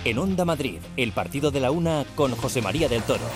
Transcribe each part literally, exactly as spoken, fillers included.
En Onda Madrid, el partido de la una con José María del Toro.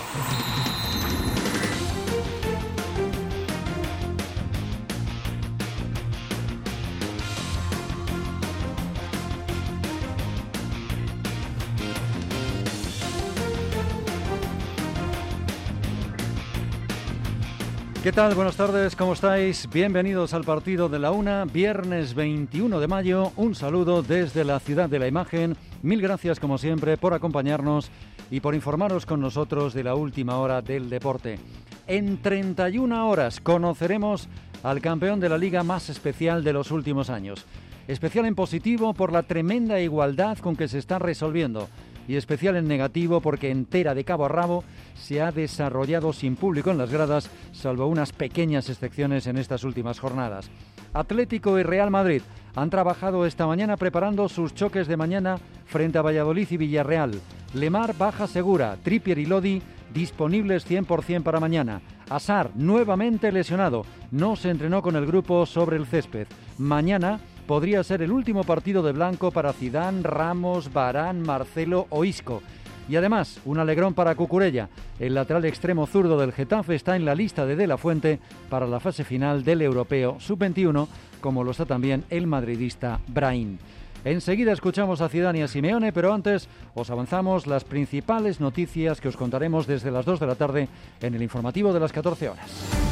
¿Qué tal? Buenas tardes, ¿cómo estáis? Bienvenidos al partido de la una, viernes veintiuno de mayo. Un saludo desde la ciudad de la imagen. Mil gracias, como siempre, por acompañarnos y por informaros con nosotros de la última hora del deporte. En treinta y una horas conoceremos al campeón de la liga más especial de los últimos años. Especial en positivo por la tremenda igualdad con que se está resolviendo. Y especial en negativo porque entera de cabo a rabo se ha desarrollado sin público en las gradas, salvo unas pequeñas excepciones en estas últimas jornadas. Atlético y Real Madrid han trabajado esta mañana preparando sus choques de mañana frente a Valladolid y Villarreal. Lemar baja segura, Trippier y Lodi disponibles cien por ciento para mañana. Hazard nuevamente lesionado, no se entrenó con el grupo sobre el césped. Mañana podría ser el último partido de blanco para Zidane, Ramos, Varane, Marcelo o Isco. Y además, un alegrón para Cucurella. El lateral extremo zurdo del Getafe está en la lista de De La Fuente para la fase final del Europeo sub veintiuno, como lo está también el madridista Brahim. Enseguida escuchamos a Zidane y a Simeone, pero antes os avanzamos las principales noticias que os contaremos desde las dos de la tarde en el informativo de las catorce horas.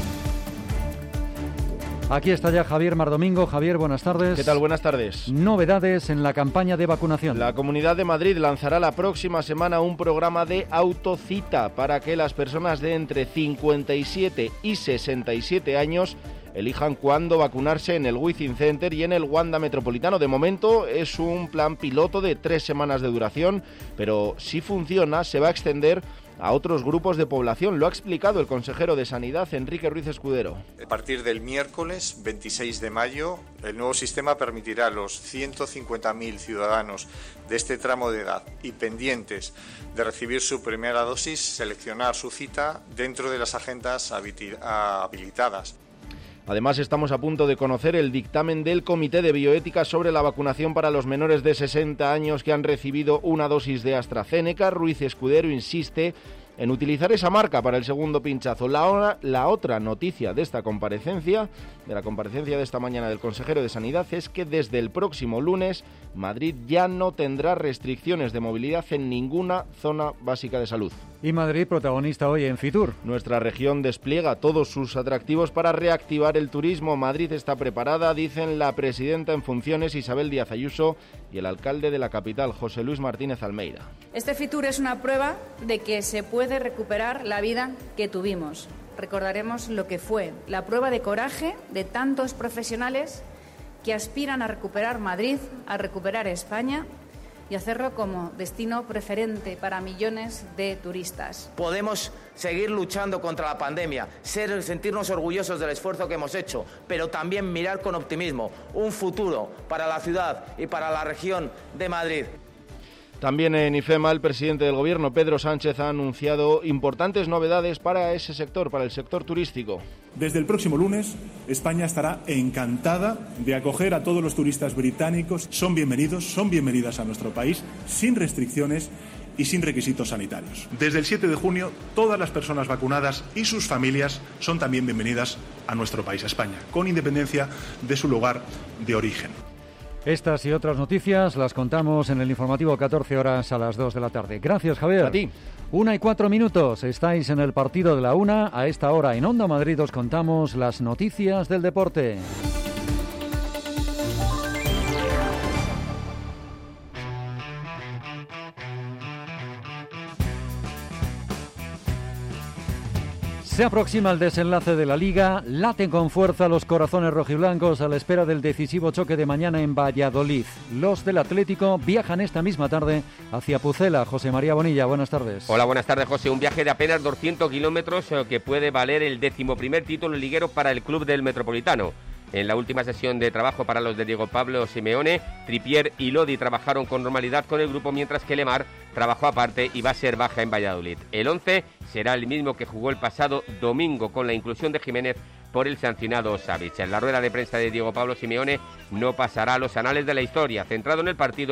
Aquí está ya Javier Mardomingo. Javier, buenas tardes. ¿Qué tal? Buenas tardes. Novedades en la campaña de vacunación. La Comunidad de Madrid lanzará la próxima semana un programa de autocita para que las personas de entre cincuenta y siete y sesenta y siete años elijan cuándo vacunarse en el Withing Center y en el Wanda Metropolitano. De momento es un plan piloto de tres semanas de duración, pero si funciona se va a extender a otros grupos de población. Lo ha explicado el consejero de Sanidad, Enrique Ruiz Escudero. A partir del miércoles veintiséis de mayo, el nuevo sistema permitirá a los ciento cincuenta mil ciudadanos de este tramo de edad y pendientes de recibir su primera dosis seleccionar su cita dentro de las agendas habilitadas. Además, estamos a punto de conocer el dictamen del Comité de Bioética sobre la vacunación para los menores de sesenta años que han recibido una dosis de AstraZeneca. Ruiz Escudero insiste en utilizar esa marca para el segundo pinchazo. La, hora, la otra noticia de esta comparecencia, de la comparecencia de esta mañana del consejero de Sanidad, es que desde el próximo lunes Madrid ya no tendrá restricciones de movilidad en ninguna zona básica de salud. Y Madrid protagonista hoy en Fitur. Nuestra región despliega todos sus atractivos para reactivar el turismo. Madrid está preparada, dicen la presidenta en funciones Isabel Díaz Ayuso y el alcalde de la capital, José Luis Martínez Almeida. Este Fitur es una prueba de que se puede recuperar la vida que tuvimos. Recordaremos lo que fue la prueba de coraje de tantos profesionales que aspiran a recuperar Madrid, a recuperar España y hacerlo como destino preferente para millones de turistas. Podemos seguir luchando contra la pandemia, ser, sentirnos orgullosos del esfuerzo que hemos hecho, pero también mirar con optimismo un futuro para la ciudad y para la región de Madrid. También en IFEMA el presidente del Gobierno, Pedro Sánchez, ha anunciado importantes novedades para ese sector, para el sector turístico. Desde el próximo lunes, España estará encantada de acoger a todos los turistas británicos. Son bienvenidos, son bienvenidas a nuestro país, sin restricciones y sin requisitos sanitarios. Desde el siete de junio, todas las personas vacunadas y sus familias son también bienvenidas a nuestro país, a España, con independencia de su lugar de origen. Estas y otras noticias las contamos en el informativo catorce horas a las dos de la tarde. Gracias, Javier. A ti. Una y cuatro minutos. Estáis en el partido de la una. A esta hora en Onda Madrid os contamos las noticias del deporte. Se aproxima el desenlace de la Liga, laten con fuerza los corazones rojiblancos a la espera del decisivo choque de mañana en Valladolid. Los del Atlético viajan esta misma tarde hacia Pucela. José María Bonilla, buenas tardes. Hola, buenas tardes, José. Un viaje de apenas doscientos kilómetros que puede valer el decimoprimer título liguero para el club del Metropolitano. En la última sesión de trabajo para los de Diego Pablo Simeone, Trippier y Lodi trabajaron con normalidad con el grupo, mientras que Lemar trabajó aparte y va a ser baja en Valladolid. El once será el mismo que jugó el pasado domingo, con la inclusión de Jiménez por el sancionado Savic. En la rueda de prensa de Diego Pablo Simeone no pasará a los anales de la historia. Centrado en el partido,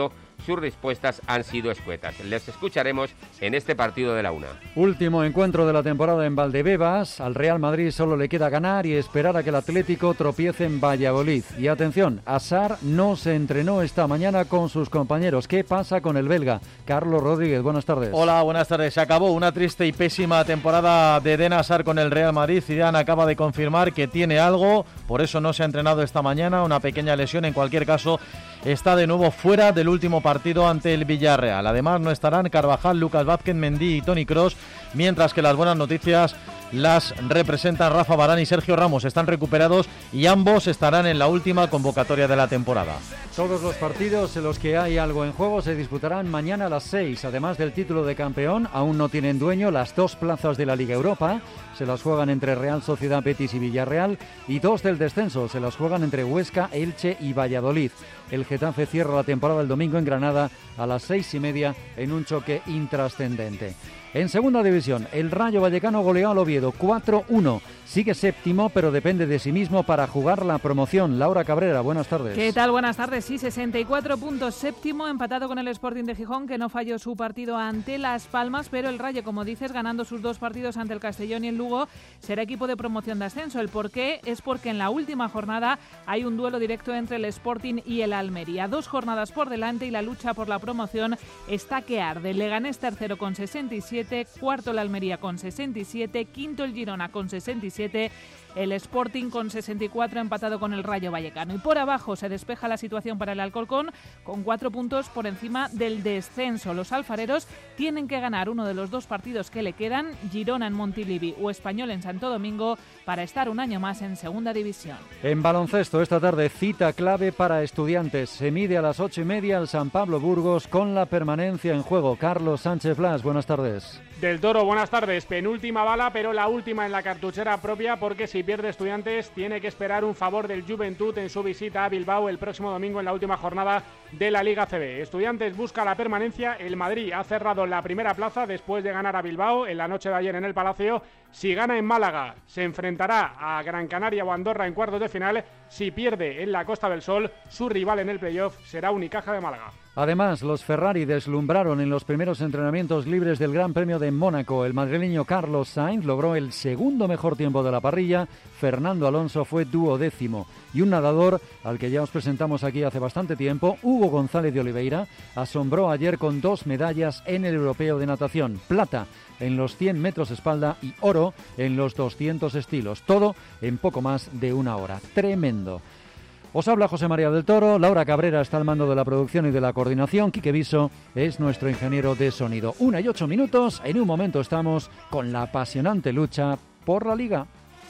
sus respuestas han sido escuetas. Les escucharemos en este partido de la una. Último encuentro de la temporada en Valdebebas. Al Real Madrid solo le queda ganar y esperar a que el Atlético tropiece en Valladolid. Y atención, Azar no se entrenó esta mañana con sus compañeros. ¿Qué pasa con el belga? Carlos Rodríguez, buenas tardes. Hola, buenas tardes. Se acabó una triste y pésima temporada de Eden Hazard con el Real Madrid. Zidane acaba de confirmar que tiene algo, por eso no se ha entrenado esta mañana, una pequeña lesión. En cualquier caso, está de nuevo fuera del último partido ante el Villarreal. Además, no estarán Carvajal, Lucas Vázquez, Mendy y Toni Kroos, mientras que las buenas noticias las representan Rafa Varane y Sergio Ramos. Están recuperados y ambos estarán en la última convocatoria de la temporada. Todos los partidos en los que hay algo en juego se disputarán mañana a las seis. Además del título de campeón, aún no tienen dueño las dos plazas de la Liga Europa. Se las juegan entre Real Sociedad, Betis y Villarreal. Y dos del descenso se las juegan entre Huesca, Elche y Valladolid. El Getafe cierra la temporada el domingo en Granada a las seis y media en un choque intrascendente. En segunda división, el Rayo Vallecano goleó al Oviedo cuatro uno. Sigue séptimo, pero depende de sí mismo para jugar la promoción. Laura Cabrera, buenas tardes. ¿Qué tal? Buenas tardes. Sí, sesenta y cuatro puntos, séptimo, empatado con el Sporting de Gijón, que no falló su partido ante Las Palmas, pero el Rayo, como dices, ganando sus dos partidos ante el Castellón y el Lugo, será equipo de promoción de ascenso. ¿El por qué? Es porque en la última jornada hay un duelo directo entre el Sporting y el Almería. Dos jornadas por delante y la lucha por la promoción está que arde. Leganés tercero con sesenta y siete, cuarto el Almería con sesenta y siete, quinto el Girona con sesenta y siete, el Sporting con sesenta y cuatro, empatado con el Rayo Vallecano. Y por abajo se despeja la situación para el Alcorcón, con cuatro puntos por encima del descenso. Los alfareros tienen que ganar uno de los dos partidos que le quedan, Girona en Montilivi o Español en Santo Domingo, para estar un año más en segunda división. En baloncesto, esta tarde cita clave para Estudiantes. Se mide a las ocho y media el San Pablo Burgos con la permanencia en juego. Carlos Sánchez Blas, buenas tardes. Del Toro, buenas tardes. Penúltima bala, pero la última en la cartuchera propia, porque si pierde Estudiantes tiene que esperar un favor del Juventud en su visita a Bilbao el próximo domingo en la última jornada de la Liga A C B. Estudiantes busca la permanencia. El Madrid ha cerrado la primera plaza después de ganar a Bilbao en la noche de ayer en el Palacio. Si gana en Málaga, se enfrentará a Gran Canaria o Andorra en cuartos de final. Si pierde en la Costa del Sol, su rival en el playoff será Unicaja de Málaga. Además, los Ferrari deslumbraron en los primeros entrenamientos libres del Gran Premio de Mónaco. El madrileño Carlos Sainz logró el segundo mejor tiempo de la parrilla. Fernando Alonso fue duodécimo. Y un nadador al que ya os presentamos aquí hace bastante tiempo, Hugo González de Oliveira, asombró ayer con dos medallas en el Europeo de Natación. Plata en los cien metros espalda y oro en los doscientos estilos. Todo en poco más de una hora. Tremendo. Os habla José María del Toro, Laura Cabrera está al mando de la producción y de la coordinación, Quique Viso es nuestro ingeniero de sonido. Una y ocho minutos, en un momento estamos con la apasionante lucha por la Liga.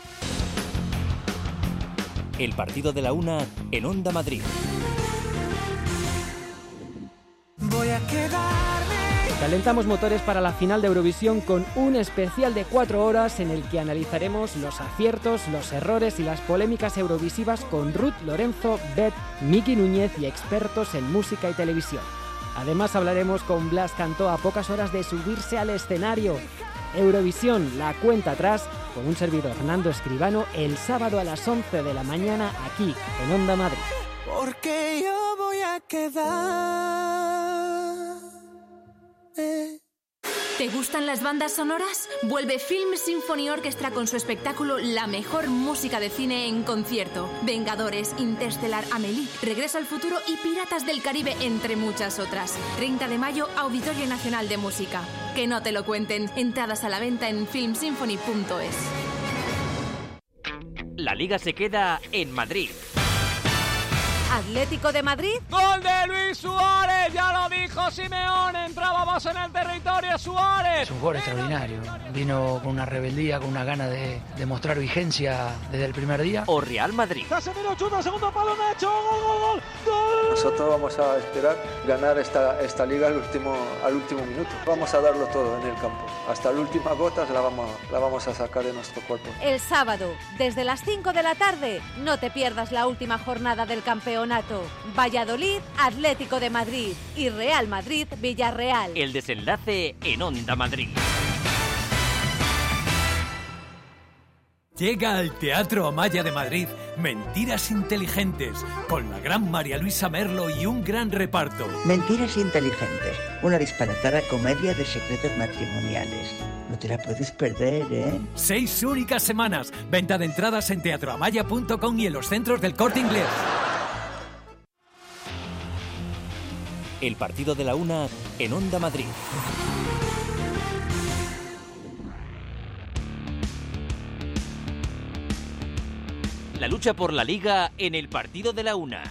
El partido de la una en Onda Madrid. Voy a quedarme. Calentamos motores para la final de Eurovisión con un especial de cuatro horas en el que analizaremos los aciertos, los errores y las polémicas eurovisivas con Ruth Lorenzo, Beth, Miki Núñez y expertos en música y televisión. Además hablaremos con Blas Cantó a pocas horas de subirse al escenario. Eurovisión, la cuenta atrás, con un servidor Fernando Escribano el sábado a las once de la mañana aquí en Onda Madrid. Porque yo voy a quedar. ¿Te gustan las bandas sonoras? Vuelve Film Symphony Orchestra con su espectáculo La mejor música de cine en concierto. Vengadores, Interstellar, Amélie, Regreso al futuro y Piratas del Caribe, entre muchas otras. treinta de mayo, Auditorio Nacional de Música. Que no te lo cuenten. Entradas a la venta en film symphony punto es. La Liga se queda en Madrid. Atlético de Madrid. ¡Gol de Luis Suárez! Ya lo dijo Simeone. Entraba más en el territorio Suárez. Es un jugador extraordinario. Vino con una rebeldía, con una gana de, de mostrar vigencia desde el primer día. O Real Madrid. Casemiro chuta, segundo palo, Nacho. ¡Gol, gol, gol! ¡Gol! Nosotros vamos a esperar ganar esta, esta liga al último, al último minuto. Vamos a darlo todo en el campo. Hasta la última gota la vamos, la vamos a sacar de nuestro cuerpo. El sábado, desde las cinco de la tarde, no te pierdas la última jornada del campeonato. Valladolid, Atlético de Madrid y Real Madrid, Villarreal. El desenlace en Onda Madrid. Llega al Teatro Amaya de Madrid Mentiras Inteligentes, con la gran María Luisa Merlo y un gran reparto. Mentiras Inteligentes, una disparatada comedia de secretos matrimoniales. No te la puedes perder, ¿eh? Seis únicas semanas. Venta de entradas en teatroamaya punto com y en los centros del Corte Inglés. El partido de la una en Onda Madrid. La lucha por la Liga en el partido de la una.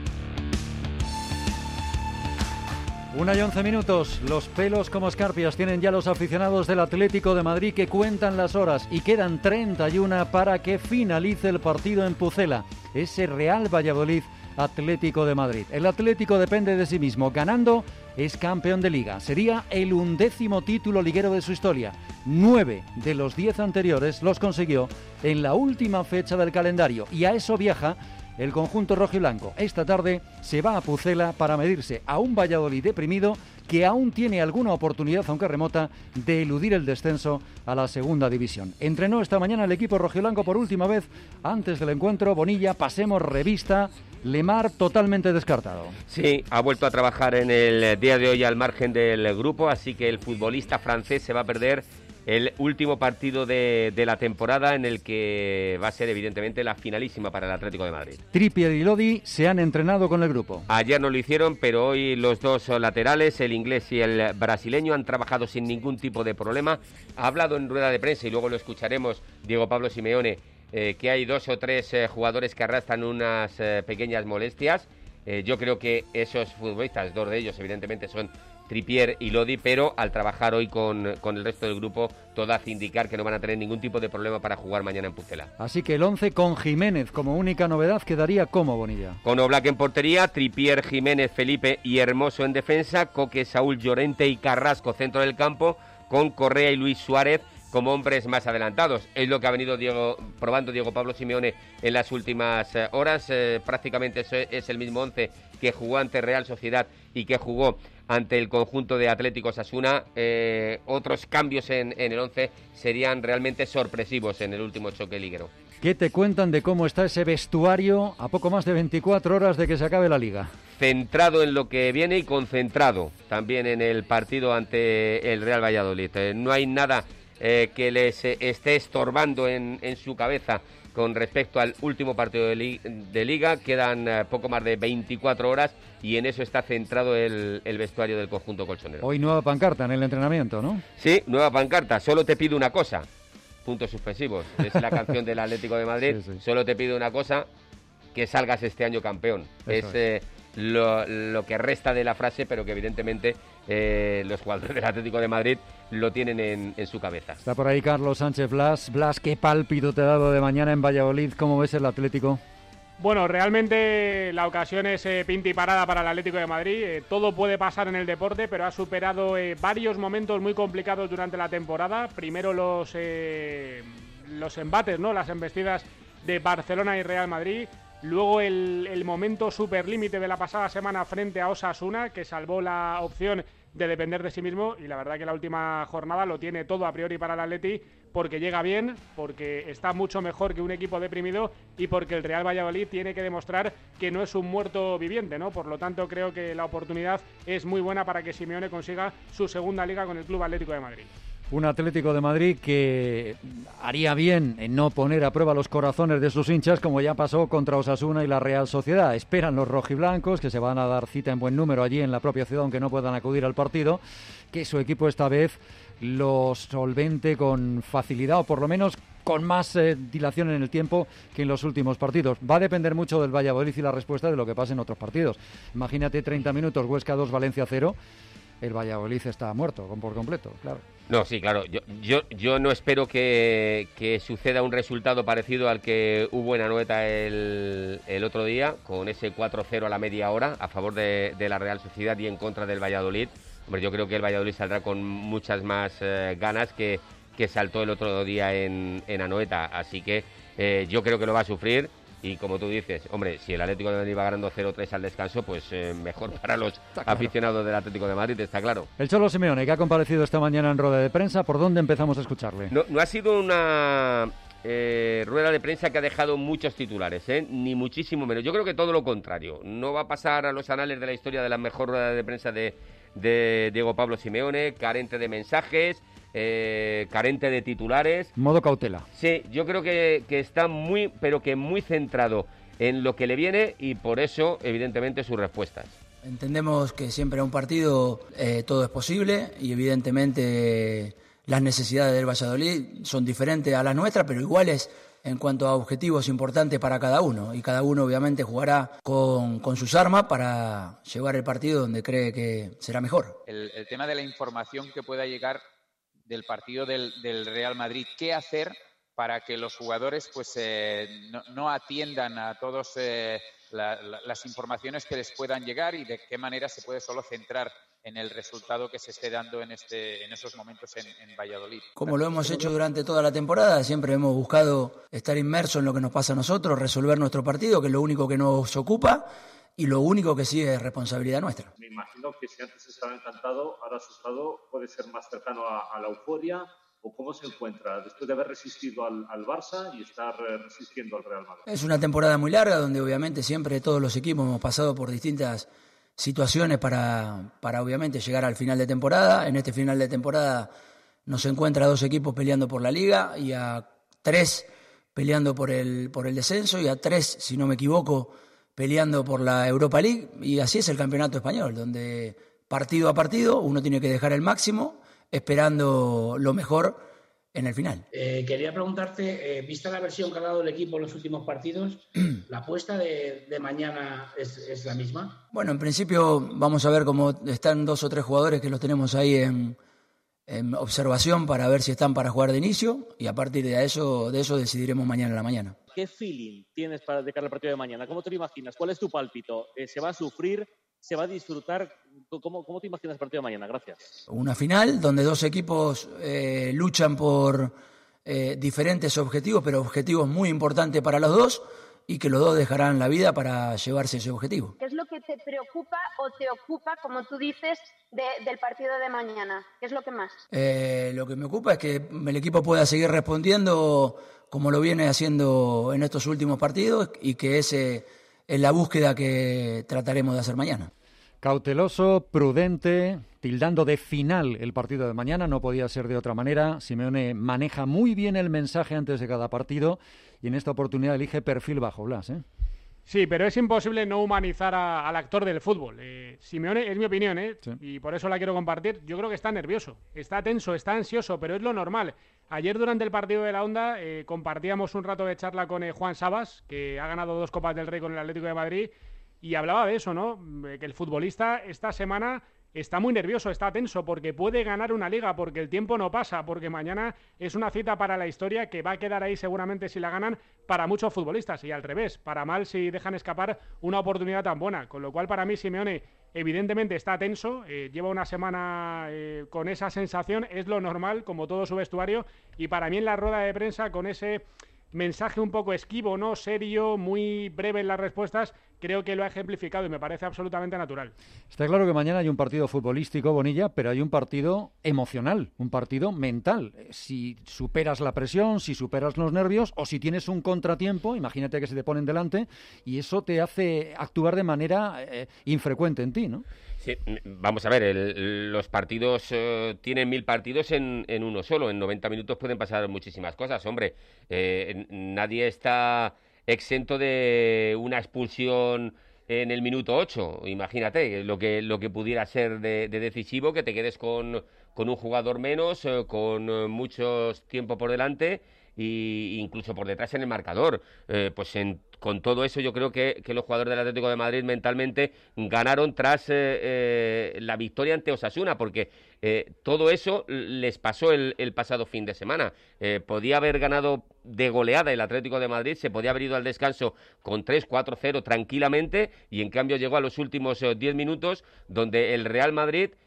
Una y once minutos, los pelos como escarpias tienen ya los aficionados del Atlético de Madrid, que cuentan las horas y quedan treinta y una para que finalice el partido en Pucela, ese Real Valladolid Atlético de Madrid. El Atlético depende de sí mismo, ganando es campeón de Liga, sería el undécimo título liguero de su historia. Nueve de los diez anteriores los consiguió en la última fecha del calendario, y a eso viaja el conjunto rojiblanco. Esta tarde se va a Pucela para medirse a un Valladolid deprimido que aún tiene alguna oportunidad, aunque remota, de eludir el descenso a la segunda división. Entrenó esta mañana el equipo rojiblanco por última vez antes del encuentro. Bonilla, pasemos revista. Lemar totalmente descartado. Sí, ha vuelto a trabajar en el día de hoy al margen del grupo, así que el futbolista francés se va a perder el último partido de, de la temporada, en el que va a ser evidentemente la finalísima para el Atlético de Madrid. Trippier y Lodi se han entrenado con el grupo. Ayer no lo hicieron, pero hoy los dos laterales, el inglés y el brasileño, han trabajado sin ningún tipo de problema. Ha hablado en rueda de prensa, y luego lo escucharemos, Diego Pablo Simeone, eh, que hay dos o tres eh, jugadores que arrastran unas eh, pequeñas molestias. Eh, yo creo que esos futbolistas, dos de ellos evidentemente son Trippier y Lodi, pero al trabajar hoy con, con el resto del grupo, todo hace indicar que no van a tener ningún tipo de problema para jugar mañana en Pucela. Así que el once con Jiménez como única novedad quedaría como Bonilla. Con Oblak en portería, Trippier, Jiménez, Felipe y Hermoso en defensa, Coque, Saúl, Llorente y Carrasco centro del campo, con Correa y Luis Suárez como hombres más adelantados. Es lo que ha venido Diego, probando Diego Pablo Simeone en las últimas eh, horas. Eh, prácticamente es, es el mismo once que jugó ante Real Sociedad y que jugó ante el conjunto de Atlético Osasuna. Eh, otros cambios en, en el once serían realmente sorpresivos en el último choque liguero. ¿Qué te cuentan de cómo está ese vestuario a poco más de veinticuatro horas de que se acabe la Liga? Centrado en lo que viene y concentrado también en el partido ante el Real Valladolid. Eh, no hay nada eh, que les eh, esté estorbando en, en su cabeza con respecto al último partido de, li- de Liga. Quedan eh, poco más de veinticuatro horas y en eso está centrado el, el vestuario del conjunto colchonero. Hoy nueva pancarta en el entrenamiento, ¿no? Sí, nueva pancarta. Solo te pido una cosa. Puntos suspensivos. Es la canción del Atlético de Madrid. Sí, sí. Solo te pido una cosa, que salgas este año campeón. Eso es eh, lo, lo que resta de la frase, pero que evidentemente eh, los jugadores del Atlético de Madrid lo tienen en, en su cabeza. Está por ahí Carlos Sánchez Blas. Blas, qué pálpito te ha dado de mañana en Valladolid. ¿Cómo ves el Atlético? Bueno, realmente la ocasión es eh, pinta y parada para el Atlético de Madrid. Eh, todo puede pasar en el deporte, pero ha superado eh, varios momentos muy complicados durante la temporada. Primero los, eh, los embates, ¿no? Las embestidas de Barcelona y Real Madrid. Luego el, el momento superlímite de la pasada semana frente a Osasuna, que salvó la opción de depender de sí mismo, y la verdad que la última jornada lo tiene todo a priori para el Atleti, porque llega bien, porque está mucho mejor que un equipo deprimido y porque el Real Valladolid tiene que demostrar que no es un muerto viviente, ¿no? Por lo tanto, creo que la oportunidad es muy buena para que Simeone consiga su segunda liga con el Club Atlético de Madrid. Un Atlético de Madrid que haría bien en no poner a prueba los corazones de sus hinchas, como ya pasó contra Osasuna y la Real Sociedad. Esperan los rojiblancos, que se van a dar cita en buen número allí en la propia ciudad, aunque no puedan acudir al partido, que su equipo esta vez los solvente con facilidad, o por lo menos con más eh, dilación en el tiempo que en los últimos partidos. Va a depender mucho del Valladolid y la respuesta de lo que pase en otros partidos. Imagínate treinta minutos, Huesca dos, Valencia cero. El Valladolid está muerto por completo, claro. No, sí, claro. Yo, yo, yo no espero que, que suceda un resultado parecido al que hubo en Anoeta el, el otro día, con ese cuatro cero a la media hora a favor de, de la Real Sociedad y en contra del Valladolid. Hombre, yo creo que el Valladolid saldrá con muchas más eh, ganas que, que saltó el otro día en, en Anoeta. Así que eh, yo creo que lo va a sufrir. Y como tú dices, hombre, si el Atlético de Madrid va ganando cero tres al descanso, pues eh, mejor para los claro. aficionados del Atlético de Madrid, está claro. El Cholo Simeone, que ha comparecido esta mañana en rueda de prensa, ¿por dónde empezamos a escucharle? No, no ha sido una eh, rueda de prensa que ha dejado muchos titulares, ¿eh? Ni muchísimo menos. Yo creo que todo lo contrario. No va a pasar a los anales de la historia de la mejor rueda de prensa de, de Diego Pablo Simeone, carente de mensajes, eh, carente de titulares. Modo cautela. Sí, yo creo que, que está muy, pero que muy centrado en lo que le viene y por eso, evidentemente, sus respuestas. Entendemos que siempre en un partido eh, todo es posible y evidentemente las necesidades del Valladolid son diferentes a las nuestras, pero iguales en cuanto a objetivos importantes para cada uno. Y cada uno obviamente jugará con, con sus armas para llevar el partido donde cree que será mejor. El, el tema de la información que pueda llegar del partido del, del Real Madrid, ¿qué hacer para que los jugadores pues eh, no, no atiendan a todos eh, la, la, las informaciones que les puedan llegar y de qué manera se puede solo centrar en el resultado que se esté dando en este en esos momentos en, en Valladolid? Como lo hemos hecho durante toda la temporada, siempre hemos buscado estar inmersos en lo que nos pasa a nosotros, resolver nuestro partido, que es lo único que nos ocupa y lo único que sí es responsabilidad nuestra. Me imagino que si antes estaba encantado, ahora su estado puede ser más cercano a, a la euforia. ¿O cómo se encuentra después de haber resistido al, al Barça y estar resistiendo al Real Madrid? Es una temporada muy larga donde obviamente siempre todos los equipos hemos pasado por distintas situaciones para, para obviamente llegar al final de temporada. En este final de temporada nos encuentra dos equipos peleando por la Liga y a tres peleando por el, por el descenso y a tres, si no me equivoco, peleando por la Europa League. Y así es el campeonato español, donde partido a partido uno tiene que dejar el máximo esperando lo mejor en el final. Eh, quería preguntarte, eh, vista la versión que ha dado el equipo en los últimos partidos, ¿la apuesta de, de mañana es, es la misma? Bueno, en principio vamos a ver cómo están dos o tres jugadores que los tenemos ahí en, en observación para ver si están para jugar de inicio y a partir de eso, de eso decidiremos mañana en la mañana. ¿Qué feeling tienes para de cara al partido de mañana? ¿Cómo te lo imaginas? ¿Cuál es tu pálpito? Eh, ¿Se va a sufrir? ¿Se va a disfrutar? ¿Cómo, cómo te imaginas el partido de mañana? Gracias. Una final donde dos equipos eh, luchan por eh, diferentes objetivos, pero objetivos muy importantes para los dos y que los dos dejarán la vida para llevarse ese objetivo. ¿Qué es lo que te preocupa o te ocupa, como tú dices, de, del partido de mañana? ¿Qué es lo que más? Eh, lo que me ocupa es que el equipo pueda seguir respondiendo como lo viene haciendo en estos últimos partidos y que ese es la búsqueda que trataremos de hacer mañana. Cauteloso, prudente, tildando de final el partido de mañana, no podía ser de otra manera. Simeone maneja muy bien el mensaje antes de cada partido y en esta oportunidad elige perfil bajo, Blas, ¿eh? Sí, pero es imposible no humanizar a, al actor del fútbol. Eh, Simeone, es mi opinión, ¿eh? Sí. Y por eso la quiero compartir. Yo creo que está nervioso, está tenso, está ansioso, pero es lo normal. Ayer durante el partido de la Onda eh, compartíamos un rato de charla con eh, Juan Sabas, que ha ganado dos Copas del Rey con el Atlético de Madrid, y hablaba de eso, ¿no? Que el futbolista esta semana está muy nervioso, está tenso, porque puede ganar una liga, porque el tiempo no pasa, porque mañana es una cita para la historia que va a quedar ahí seguramente si la ganan para muchos futbolistas, y al revés, para mal si dejan escapar una oportunidad tan buena. Con lo cual, para mí, Simeone evidentemente está tenso, eh, lleva una semana eh, con esa sensación, es lo normal, como todo su vestuario, y para mí en la rueda de prensa, con ese mensaje un poco esquivo, ¿no? Serio, muy breve en las respuestas, creo que lo ha ejemplificado y me parece absolutamente natural. Está claro que mañana hay un partido futbolístico, Bonilla, pero hay un partido emocional, un partido mental. Si superas la presión, si superas los nervios o si tienes un contratiempo, imagínate que se te ponen delante y eso te hace actuar de manera eh, infrecuente en ti, ¿no? Sí, vamos a ver, el, los partidos eh, tienen mil partidos en, en uno solo. En noventa minutos pueden pasar muchísimas cosas, hombre. Eh, nadie está exento de una expulsión en el minuto ocho. Imagínate lo que lo que pudiera ser de, de decisivo, que te quedes con, con un jugador menos, eh, con eh, mucho tiempo por delante e incluso por detrás en el marcador. Eh, pues en, con todo eso yo creo que, que los jugadores del Atlético de Madrid mentalmente ganaron tras eh, eh, la victoria ante Osasuna, porque eh, todo eso les pasó el, el pasado fin de semana. Eh, podía haber ganado de goleada el Atlético de Madrid, se podía haber ido al descanso con tres cuatro cero tranquilamente y en cambio llegó a los últimos diez minutos donde el Real Madrid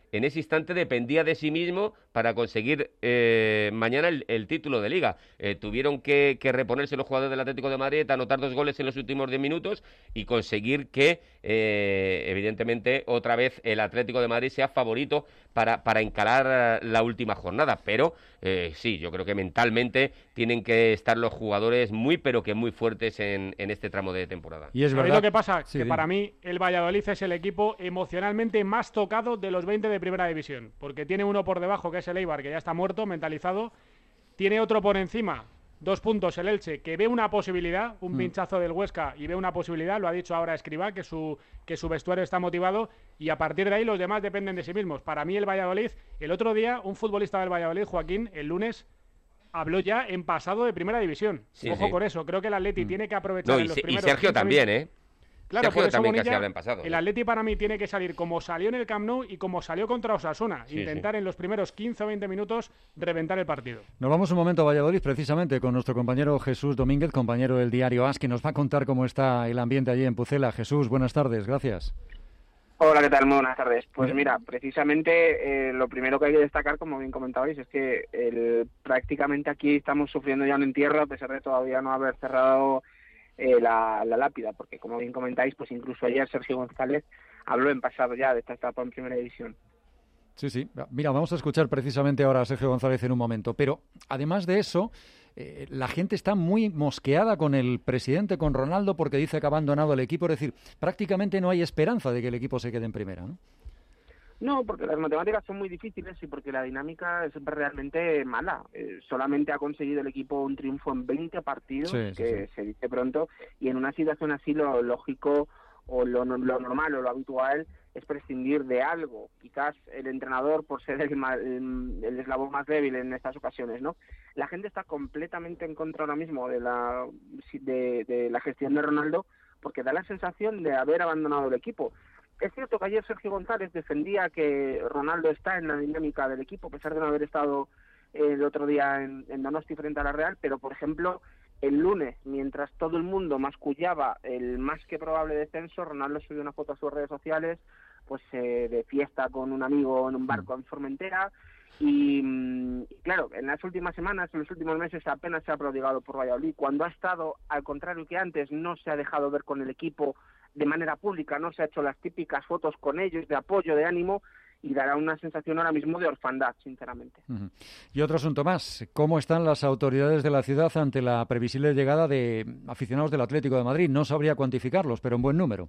en ese instante dependía de sí mismo para conseguir eh, mañana el, el título de Liga. Eh, tuvieron que, que reponerse los jugadores del Atlético de Madrid, anotar dos goles en los últimos diez minutos y conseguir que, eh, evidentemente, otra vez el Atlético de Madrid sea favorito para, para encarar la última jornada. Pero eh, sí, yo creo que mentalmente tienen que estar los jugadores muy, pero que muy fuertes en, en este tramo de temporada. Y es verdad. Lo que pasa sí, que bien. Para mí el Valladolid es el equipo emocionalmente más tocado de los veinte de Primera División, porque tiene uno por debajo, que es el Eibar, que ya está muerto, mentalizado, tiene otro por encima, dos puntos el Elche, que ve una posibilidad, un mm. pinchazo del Huesca y ve una posibilidad, lo ha dicho ahora Escribá, que su, que su vestuario está motivado, y a partir de ahí los demás dependen de sí mismos. Para mí el Valladolid, el otro día, un futbolista del Valladolid, Joaquín, el lunes, habló ya en pasado de Primera División. Sí, Ojo sí. con eso, creo que el Atleti mm. tiene que aprovechar no, y, en los primeros y Sergio también, ¿eh? Claro, Sergio por eso también Bonilla, casi habla en pasado. El Atleti para mí tiene que salir como salió en el Camp Nou y como salió contra Osasuna. Sí, intentar sí. en los primeros quince o veinte minutos reventar el partido. Nos vamos un momento a Valladolid precisamente con nuestro compañero Jesús Domínguez, compañero del diario AS, que nos va a contar cómo está el ambiente allí en Pucela. Jesús, buenas tardes, gracias. Hola, ¿qué tal? Muy buenas tardes. Pues mira, precisamente eh, lo primero que hay que destacar, como bien comentabais, es que el, prácticamente aquí estamos sufriendo ya un entierro, a pesar de todavía no haber cerrado Eh, la, la lápida, porque como bien comentáis, pues incluso ayer Sergio González habló en pasado ya de esta etapa en Primera División. Sí, sí. Mira, vamos a escuchar precisamente ahora a Sergio González en un momento, pero además de eso, eh, la gente está muy mosqueada con el presidente, con Ronaldo, porque dice que ha abandonado el equipo, es decir, prácticamente no hay esperanza de que el equipo se quede en primera, ¿no? No, porque las matemáticas son muy difíciles y porque la dinámica es realmente mala. Eh, solamente ha conseguido el equipo un triunfo en veinte partidos, sí, sí, que sí. se dice pronto, y en una situación así lo lógico o lo, lo normal o lo habitual es prescindir de algo. Quizás el entrenador, por ser el, el, el eslabón más débil en estas ocasiones, ¿no? La gente está completamente en contra ahora mismo de la, de, de la gestión de Ronaldo, porque da la sensación de haber abandonado el equipo. Es cierto que ayer Sergio González defendía que Ronaldo está en la dinámica del equipo, a pesar de no haber estado eh, el otro día en, en Donosti frente a la Real, pero por ejemplo, el lunes, mientras todo el mundo mascullaba el más que probable descenso, Ronaldo subió una foto a sus redes sociales, pues eh, de fiesta con un amigo en un barco en Formentera, y, y claro, en las últimas semanas, en los últimos meses apenas se ha prodigado por Valladolid, cuando ha estado, al contrario que antes, no se ha dejado ver con el equipo de manera pública, no se ha hecho las típicas fotos con ellos de apoyo, de ánimo, y dará una sensación ahora mismo de orfandad, sinceramente. Uh-huh. Y otro asunto más, ¿cómo están las autoridades de la ciudad ante la previsible llegada de aficionados del Atlético de Madrid? No sabría cuantificarlos, pero en buen número.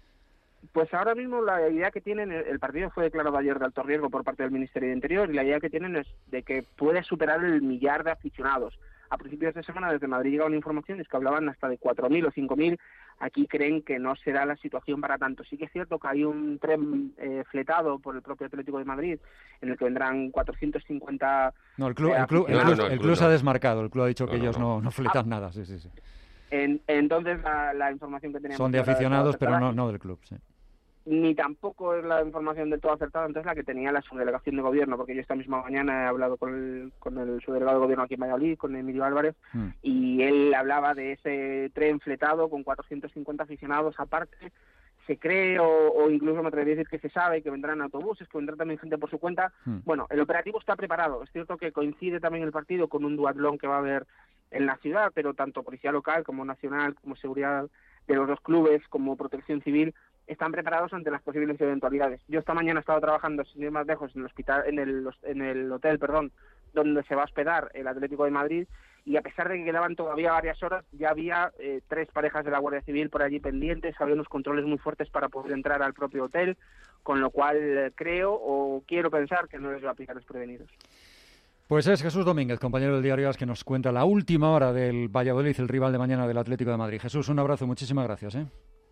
Pues ahora mismo la idea que tienen, el partido fue declarado ayer de alto riesgo por parte del Ministerio de Interior, y la idea que tienen es de que puede superar el millar de aficionados. A principios de semana desde Madrid llegaba una información, es que hablaban hasta de cuatro mil o cinco mil. Aquí creen que no será la situación para tanto. Sí que es cierto que hay un tren eh, fletado por el propio Atlético de Madrid, en el que vendrán cuatrocientos cincuenta... No, el club, eh, el club, el no, club, no, no, el el club club se ha no. desmarcado. El club ha dicho No, que no, ellos no. no, no fletan Ah. nada. Sí, sí, sí. En, entonces la, la información que teníamos... Son de era aficionados, toda pero acertada. no, no del club, sí. Ni tampoco es la información del todo acertada, entonces la que tenía la subdelegación de gobierno, porque yo esta misma mañana he hablado con el, con el subdelegado de gobierno aquí en Valladolid, con Emilio Álvarez, Mm. y él hablaba de ese tren fletado con cuatrocientos cincuenta aficionados aparte. Se cree, o, o incluso me atrevería a decir que se sabe, que vendrán autobuses, que vendrá también gente por su cuenta. Mm. Bueno, el operativo está preparado. Es cierto que coincide también el partido con un duatlón que va a haber en la ciudad, pero tanto policía local como nacional, como seguridad de los dos clubes, como protección civil, están preparados ante las posibles eventualidades. Yo esta mañana he estado trabajando, sin ir más lejos, en el hospital, en el, en el hotel, perdón, donde se va a hospedar el Atlético de Madrid, y a pesar de que quedaban todavía varias horas, ya había eh, tres parejas de la Guardia Civil por allí pendientes, había unos controles muy fuertes para poder entrar al propio hotel, con lo cual eh, creo o quiero pensar que no les va a aplicar desprevenidos. Pues es Jesús Domínguez, compañero del diario AS, que nos cuenta la última hora del Valladolid, el rival de mañana del Atlético de Madrid. Jesús, un abrazo, muchísimas gracias, ¿eh?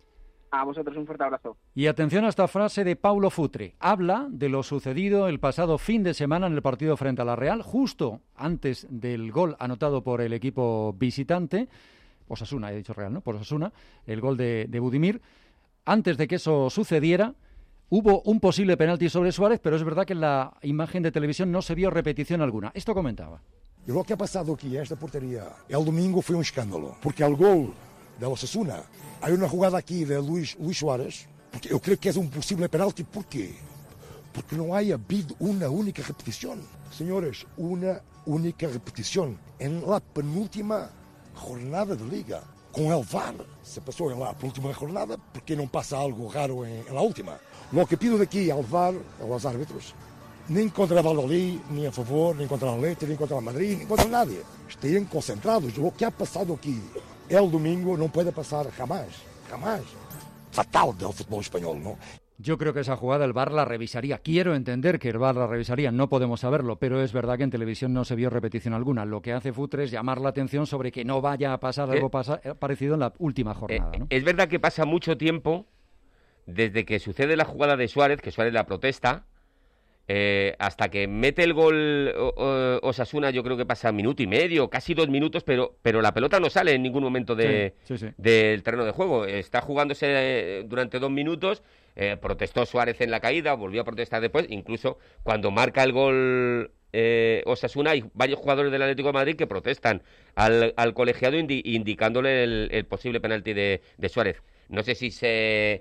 A vosotros un fuerte abrazo. Y atención a esta frase de Paulo Futre. Habla de lo sucedido el pasado fin de semana en el partido frente a la Real, justo antes del gol anotado por el equipo visitante, Osasuna, he dicho Real, ¿no? Por Osasuna, el gol de, de Budimir. Antes de que eso sucediera, hubo un posible penalti sobre Suárez, pero es verdad que en la imagen de televisión no se vio repetición alguna. Esto comentaba. E lo que ha pasado aquí, esta portería, el domingo fue un escándalo, porque al gol de Osasuna hay una jugada aquí de Luis, Luis Suárez, porque yo creo que es un posible penalti, ¿por qué? porque no haya habido una única repetición. Señores, una única repetición en la penúltima jornada de liga. Con el V A R se pasó en la penúltima jornada, ¿por qué no pasa algo raro en, en la última? Lo que pido de aquí al V A R, a los árbitros, ni contra Valladolid, ni a favor, ni contra el Atleti, ni contra el Madrid, ni contra nadie. Estén concentrados. Lo que ha pasado aquí el domingo no puede pasar jamás, jamás. Fatal del fútbol español, ¿no? Yo creo que esa jugada el V A R la revisaría. Quiero entender que el V A R la revisaría, no podemos saberlo, pero es verdad que en televisión no se vio repetición alguna. Lo que hace Futre es llamar la atención sobre que no vaya a pasar algo pasa- parecido en la última jornada, ¿no? Es verdad que pasa mucho tiempo desde que sucede la jugada de Suárez, que Suárez la protesta, eh, hasta que mete el gol o, o, Osasuna. Yo creo que pasa minuto y medio, casi dos minutos, pero, pero la pelota no sale en ningún momento de, sí, sí, sí. del terreno de juego. Está jugándose eh, durante dos minutos. Eh, protestó Suárez en la caída, volvió a protestar después, incluso cuando marca el gol eh, Osasuna hay varios jugadores del Atlético de Madrid que protestan al, al colegiado indi- indicándole el, el posible penalti de, de Suárez. No sé si se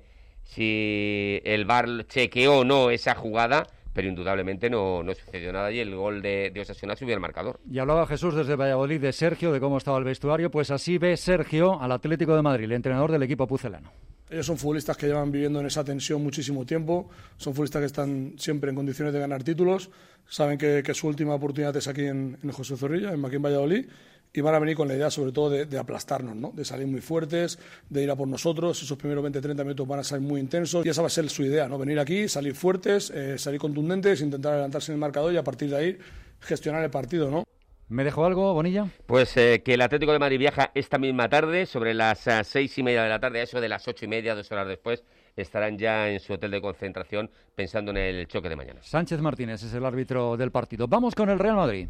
si el V A R chequeó o no esa jugada, pero indudablemente no, no sucedió nada y el gol de, de Osasuna subió al marcador. Y hablaba Jesús desde Valladolid de Sergio, de cómo estaba el vestuario. Pues así ve Sergio al Atlético de Madrid, el entrenador del equipo pucelano. Ellos son futbolistas que llevan viviendo en esa tensión muchísimo tiempo, son futbolistas que están siempre en condiciones de ganar títulos, saben que, que su última oportunidad es aquí en, en José Zorrilla, en Maquín Valladolid, y van a venir con la idea sobre todo de, de aplastarnos, ¿no? De salir muy fuertes, de ir a por nosotros. Esos primeros veinte treinta minutos van a ser muy intensos y esa va a ser su idea, ¿no? Venir aquí, salir fuertes, eh, salir contundentes, intentar adelantarse en el marcador y a partir de ahí gestionar el partido, ¿no? ¿Me dejó algo, Bonilla? Pues eh, que el Atlético de Madrid viaja esta misma tarde, sobre las uh, seis y media de la tarde, a eso de las ocho y media, dos horas después, estarán ya en su hotel de concentración pensando en el choque de mañana. Sánchez Martínez es el árbitro del partido. Vamos con el Real Madrid.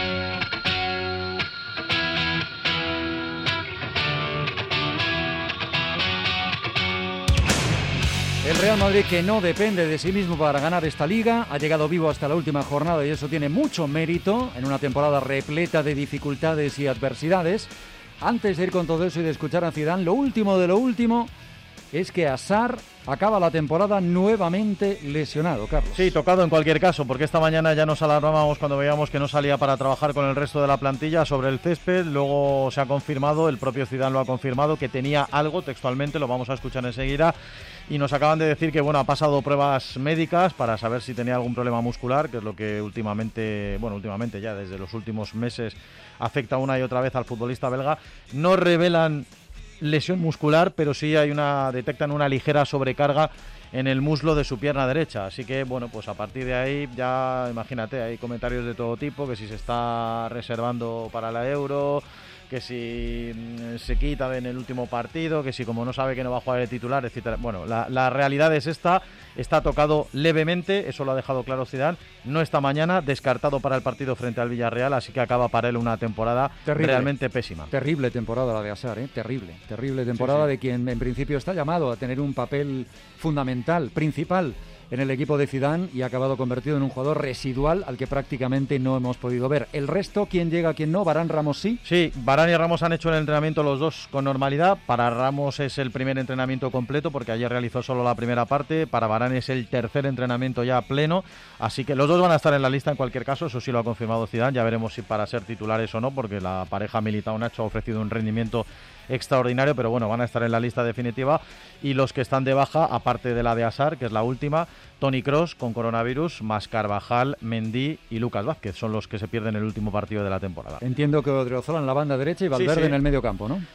El Real Madrid, que no depende de sí mismo para ganar esta liga, ha llegado vivo hasta la última jornada y eso tiene mucho mérito en una temporada repleta de dificultades y adversidades. Antes de ir con todo eso y de escuchar a Zidane, lo último de lo último es que Hazard acaba la temporada nuevamente lesionado, Carlos. Sí, tocado en cualquier caso, porque esta mañana ya nos alarmábamos cuando veíamos que no salía para trabajar con el resto de la plantilla sobre el césped. Luego se ha confirmado, el propio Zidane lo ha confirmado, que tenía algo, textualmente, lo vamos a escuchar enseguida. Y nos acaban de decir que bueno, ha pasado pruebas médicas para saber si tenía algún problema muscular, que es lo que últimamente, bueno, últimamente ya desde los últimos meses afecta una y otra vez al futbolista belga. No revelan lesión muscular, pero sí hay una detectan una ligera sobrecarga en el muslo de su pierna derecha. Así que bueno, pues a partir de ahí ya imagínate, hay comentarios de todo tipo, que si se está reservando para la Euro, que si se quita en el último partido, que si como no sabe que no va a jugar el titular, etcétera. Bueno, la, la realidad es esta, está tocado levemente, eso lo ha dejado claro Zidane, no esta mañana, descartado para el partido frente al Villarreal, así que acaba para él una temporada terrible, realmente pésima. Terrible temporada la de Hazard, ¿eh? Terrible, terrible temporada sí, sí. de quien en principio está llamado a tener un papel fundamental, principal en el equipo de Zidane y ha acabado convertido en un jugador residual al que prácticamente no hemos podido ver. El resto, ¿quién llega, quién no? ¿Varane, Ramos sí? Sí, Varane y Ramos han hecho el entrenamiento los dos con normalidad. Para Ramos es el primer entrenamiento completo porque ayer realizó solo la primera parte. Para Varane es el tercer entrenamiento ya pleno. Así que los dos van a estar en la lista en cualquier caso, eso sí lo ha confirmado Zidane. Ya veremos si para ser titulares o no, porque la pareja Militao-Nacho ha ofrecido un rendimiento extraordinario, pero bueno, van a estar en la lista definitiva. Y los que están de baja, aparte de la de Hazard, que es la última, Toni Kroos con coronavirus, más Carvajal, Mendy y Lucas Vázquez son los que se pierden el último partido de la temporada. Entiendo que Odriozola en la banda derecha y Valverde sí, sí. en el medio campo, ¿no?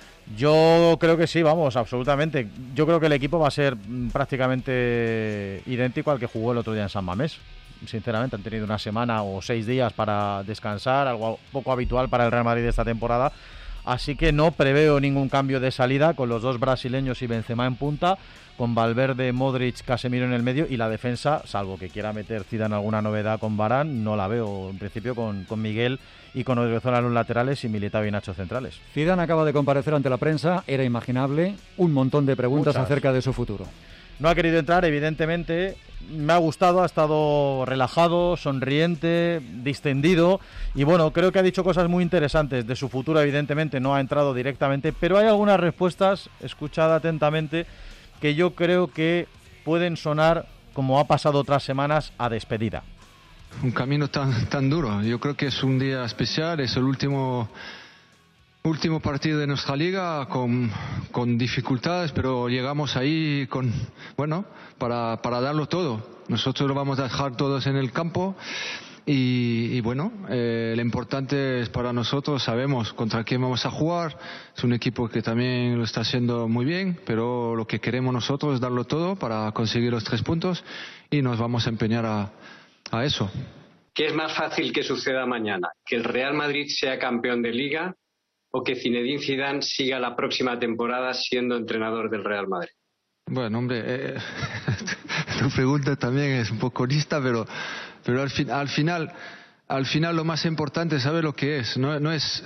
Yo creo que sí, vamos, absolutamente. Yo creo que el equipo va a ser prácticamente idéntico al que jugó el otro día en San Mamés. Sinceramente, han tenido una semana o seis días para descansar, algo poco habitual para el Real Madrid esta temporada. Así que no preveo ningún cambio de salida con los dos brasileños y Benzema en punta, con Valverde, Modric, Casemiro en el medio y la defensa, salvo que quiera meter Zidane alguna novedad con Varane, no la veo en principio con, con Miguel y con Odriozola en los laterales y Militao y Nacho centrales. Zidane acaba de comparecer ante la prensa, era imaginable, un montón de preguntas Muchas. acerca de su futuro. No ha querido entrar, evidentemente. Me ha gustado, ha estado relajado, sonriente, distendido y bueno, creo que ha dicho cosas muy interesantes de su futuro. Evidentemente no ha entrado directamente, pero hay algunas respuestas, escuchad atentamente, que yo creo que pueden sonar como ha pasado otras semanas, a despedida. Un camino tan, tan duro. Yo creo que es un día especial, es el último, último partido de nuestra liga con, con dificultades, pero llegamos ahí con, bueno, para, para darlo todo. Nosotros lo vamos a dejar todos en el campo. Y, y bueno, eh, lo importante es para nosotros, sabemos contra quién vamos a jugar, es un equipo que también lo está haciendo muy bien, pero lo que queremos nosotros es darlo todo para conseguir los tres puntos y nos vamos a empeñar a, a eso. ¿Qué es más fácil que suceda mañana? ¿Que el Real Madrid sea campeón de Liga o que Zinedine Zidane siga la próxima temporada siendo entrenador del Real Madrid? Bueno, hombre, eh, tu pregunta también es un poco lista, pero... Pero al, fin, al final, al final lo más importante, ¿sabe lo que es? No, no es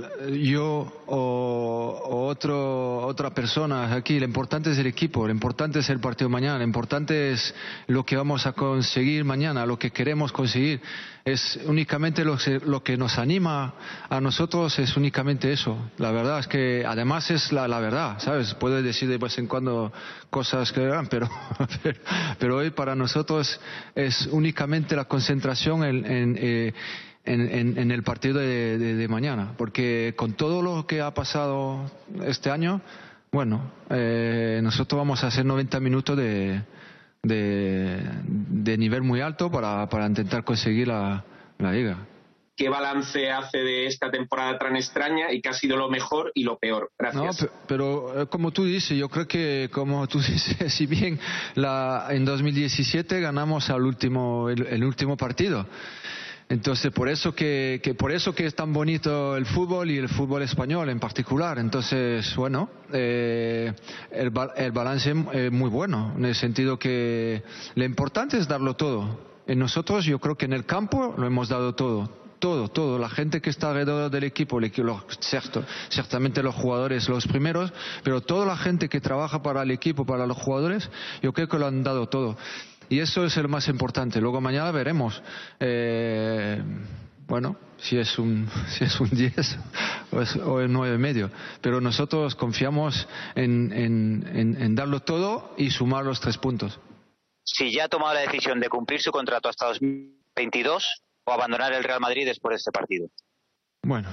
yo o, o otro, otra persona aquí. Lo importante es el equipo, lo importante es el partido mañana, lo importante es lo que vamos a conseguir mañana, lo que queremos conseguir. Es únicamente lo, lo que nos anima a nosotros, es únicamente eso. La verdad es que además es la, la verdad, ¿sabes? Puedes decir de vez en cuando cosas que eran, pero, pero, pero hoy para nosotros es únicamente la concentración en, en, eh, en, en, en el partido de, de, de mañana. Porque con todo lo que ha pasado este año, bueno, eh, nosotros vamos a hacer noventa minutos de... De, de nivel muy alto para, para intentar conseguir la, la liga. ¿Qué balance hace de esta temporada tan extraña y qué ha sido lo mejor y lo peor? Gracias. No, pero como tú dices, yo creo que como tú dices, si bien la, en dos mil diecisiete ganamos al último, el, el último partido. Entonces, por eso que, que por eso que es tan bonito el fútbol y el fútbol español en particular. Entonces, bueno, eh, el, el balance es muy bueno, en el sentido que lo importante es darlo todo. En nosotros, yo creo que en el campo lo hemos dado todo. Todo, todo. La gente que está alrededor del equipo, cierto, ciertamente los jugadores los primeros, pero toda la gente que trabaja para el equipo, para los jugadores, yo creo que lo han dado todo. Y eso es lo más importante. Luego mañana veremos, eh, bueno, si es un si es un diez o, es, o el nueve y medio. Pero nosotros confiamos en, en, en, en darlo todo y sumar los tres puntos. Si ya ha tomado la decisión de cumplir su contrato hasta dos mil veintidós o abandonar el Real Madrid después de este partido. Bueno,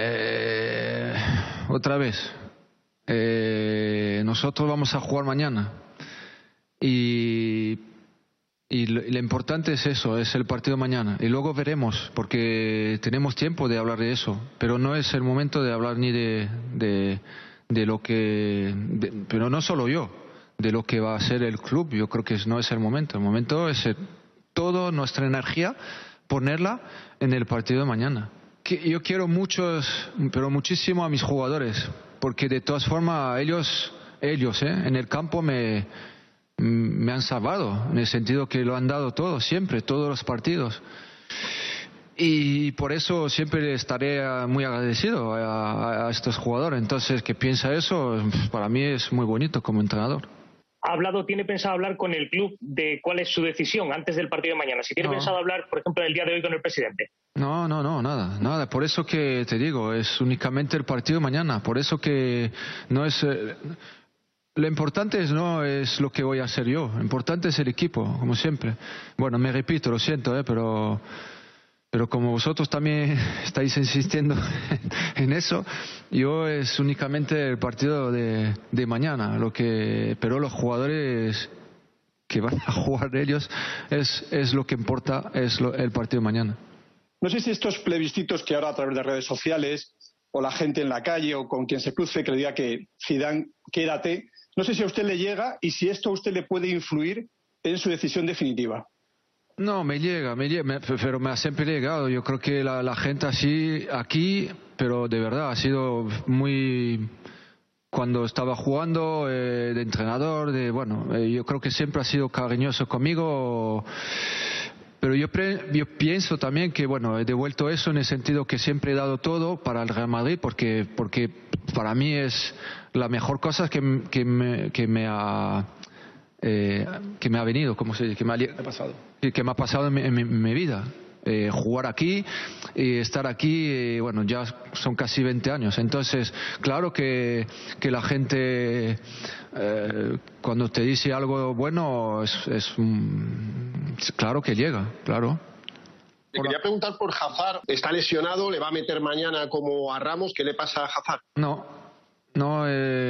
eh, otra vez, eh, nosotros vamos a jugar mañana y Y lo, lo importante es eso, es el partido mañana. Y luego veremos, porque tenemos tiempo de hablar de eso. Pero no es el momento de hablar ni de, de, de lo que... De, pero no solo yo, de lo que va a ser el club. Yo creo que no es el momento. El momento es el, toda nuestra energía ponerla en el partido de mañana. Que yo quiero muchos, pero muchísimo a mis jugadores. Porque de todas formas ellos, ellos ¿eh? en el campo me... me han salvado, en el sentido que lo han dado todo, siempre, todos los partidos. Y por eso siempre estaré muy agradecido a, a estos jugadores. Entonces, que piensa eso, para mí es muy bonito como entrenador. ¿Ha hablado, tiene pensado hablar con el club de cuál es su decisión antes del partido de mañana? Si tiene no. pensado hablar, por ejemplo, el día de hoy con el presidente. No, no, no, nada, nada. Por eso que te digo, es únicamente el partido de mañana. Por eso que no es... Eh, Lo importante es no es lo que voy a hacer yo, lo importante es el equipo, como siempre. Bueno, me repito, lo siento, ¿eh? pero, pero como vosotros también estáis insistiendo en eso, yo es únicamente el partido de, de mañana, lo que, pero los jugadores que van a jugar ellos es, es lo que importa, es lo, el partido de mañana. No sé si estos plebiscitos que ahora a través de redes sociales o la gente en la calle o con quien se cruce que le diga que Zidane, quédate. No sé si a usted le llega y si esto a usted le puede influir en su decisión definitiva. No, me llega, me llega, me, pero me ha siempre llegado. Yo creo que la, la gente así, aquí, pero de verdad, ha sido muy... Cuando estaba jugando eh, de entrenador, de bueno, eh, yo creo que siempre ha sido cariñoso conmigo. Pero yo, pre, yo pienso también que, bueno, he devuelto eso en el sentido que siempre he dado todo para el Real Madrid, porque, porque para mí es la mejor cosa que, que, me, que me ha eh, que me ha venido, como se dice, que me ha, pasado. que me ha pasado en mi, en mi, en mi vida. eh, jugar aquí y estar aquí, eh, bueno, ya son casi veinte años. Entonces, claro que, que la gente, eh, cuando te dice algo bueno, es, es, es claro que llega, claro. Te quería preguntar por Hazard. Está lesionado, le va a meter mañana como a Ramos. ¿Qué le pasa a Hazard? No, no,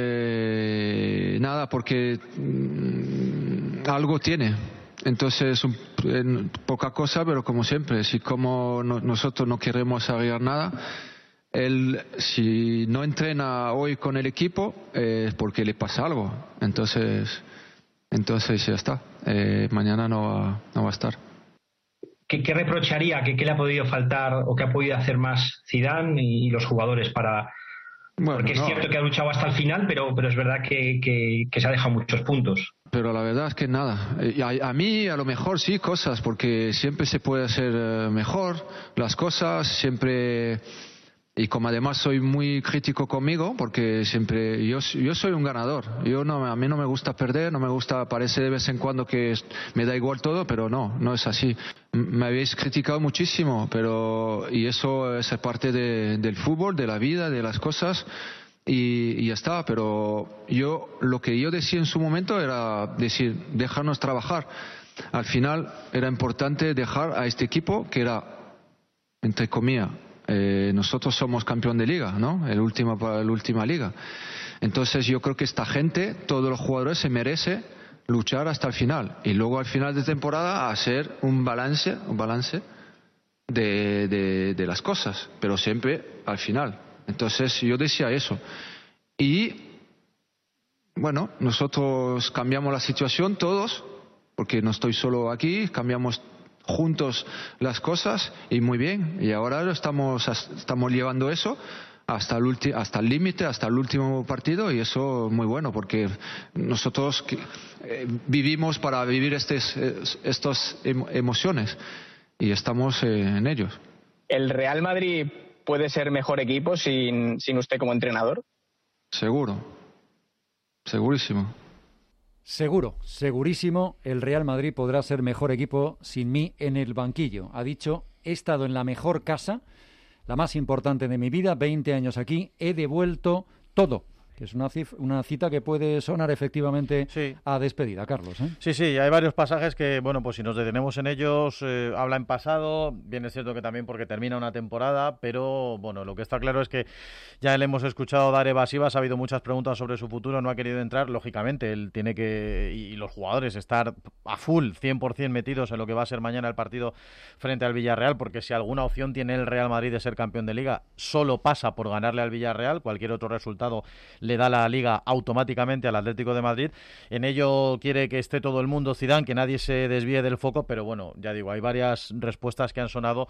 eh, nada, porque mmm, algo tiene. Entonces, un, en, poca cosa, pero como siempre, si como no, nosotros no queremos arreglar nada, él, si no entrena hoy con el equipo, es eh, porque le pasa algo. Entonces, entonces ya está. Eh, mañana no va, no va a estar. ¿Qué, qué reprocharía? ¿Qué, ¿Qué le ha podido faltar o qué ha podido hacer más Zidane y, y los jugadores para...? Bueno, porque es no. cierto que ha luchado hasta el final, pero, pero es verdad que, que, que se ha dejado muchos puntos. Pero la verdad es que nada. A, a mí a lo mejor sí cosas, porque siempre se puede hacer mejor las cosas, siempre... Y como además soy muy crítico conmigo, porque siempre yo, yo soy un ganador. Yo no, a mí no me gusta perder, no me gusta, parece de vez en cuando que me da igual todo, pero no, no es así. Me habéis criticado muchísimo, pero y eso es parte de, del fútbol, de la vida, de las cosas, y, y ya está. Pero yo, lo que yo decía en su momento era decir, dejarnos trabajar. Al final era importante dejar a este equipo que era, entre comillas, Eh, nosotros somos campeón de liga, ¿no? El último para la última liga. Entonces yo creo que esta gente, todos los jugadores se merece luchar hasta el final y luego al final de temporada hacer un balance, un balance de, de, de las cosas, pero siempre al final. Entonces yo decía eso y bueno, nosotros cambiamos la situación todos, porque no estoy solo aquí, cambiamos juntos las cosas y muy bien, y ahora lo estamos estamos llevando eso hasta el ulti, hasta el límite, hasta el último partido, y eso muy bueno, porque nosotros eh, vivimos para vivir estes, estas emociones y estamos eh, en ellos. ¿El Real Madrid puede ser mejor equipo sin, sin usted como entrenador? Seguro, segurísimo. Seguro, segurísimo, el Real Madrid podrá ser mejor equipo sin mí en el banquillo. Ha dicho, he estado en la mejor casa, la más importante de mi vida, veinte años aquí, he devuelto todo. Que es una, cif- una cita que puede sonar efectivamente sí. a despedida, Carlos, ¿eh? Sí, sí, hay varios pasajes que, bueno, pues si nos detenemos en ellos, eh, habla en pasado, bien es cierto que también porque termina una temporada, pero, bueno, lo que está claro es que ya le hemos escuchado dar evasivas, ha habido muchas preguntas sobre su futuro, no ha querido entrar, lógicamente, él tiene que, y, y los jugadores, estar a full, cien por ciento metidos en lo que va a ser mañana el partido frente al Villarreal, porque si alguna opción tiene el Real Madrid de ser campeón de Liga, solo pasa por ganarle al Villarreal, cualquier otro resultado le da la Liga automáticamente al Atlético de Madrid. En ello quiere que esté todo el mundo Zidane, que nadie se desvíe del foco, pero bueno, ya digo, hay varias respuestas que han sonado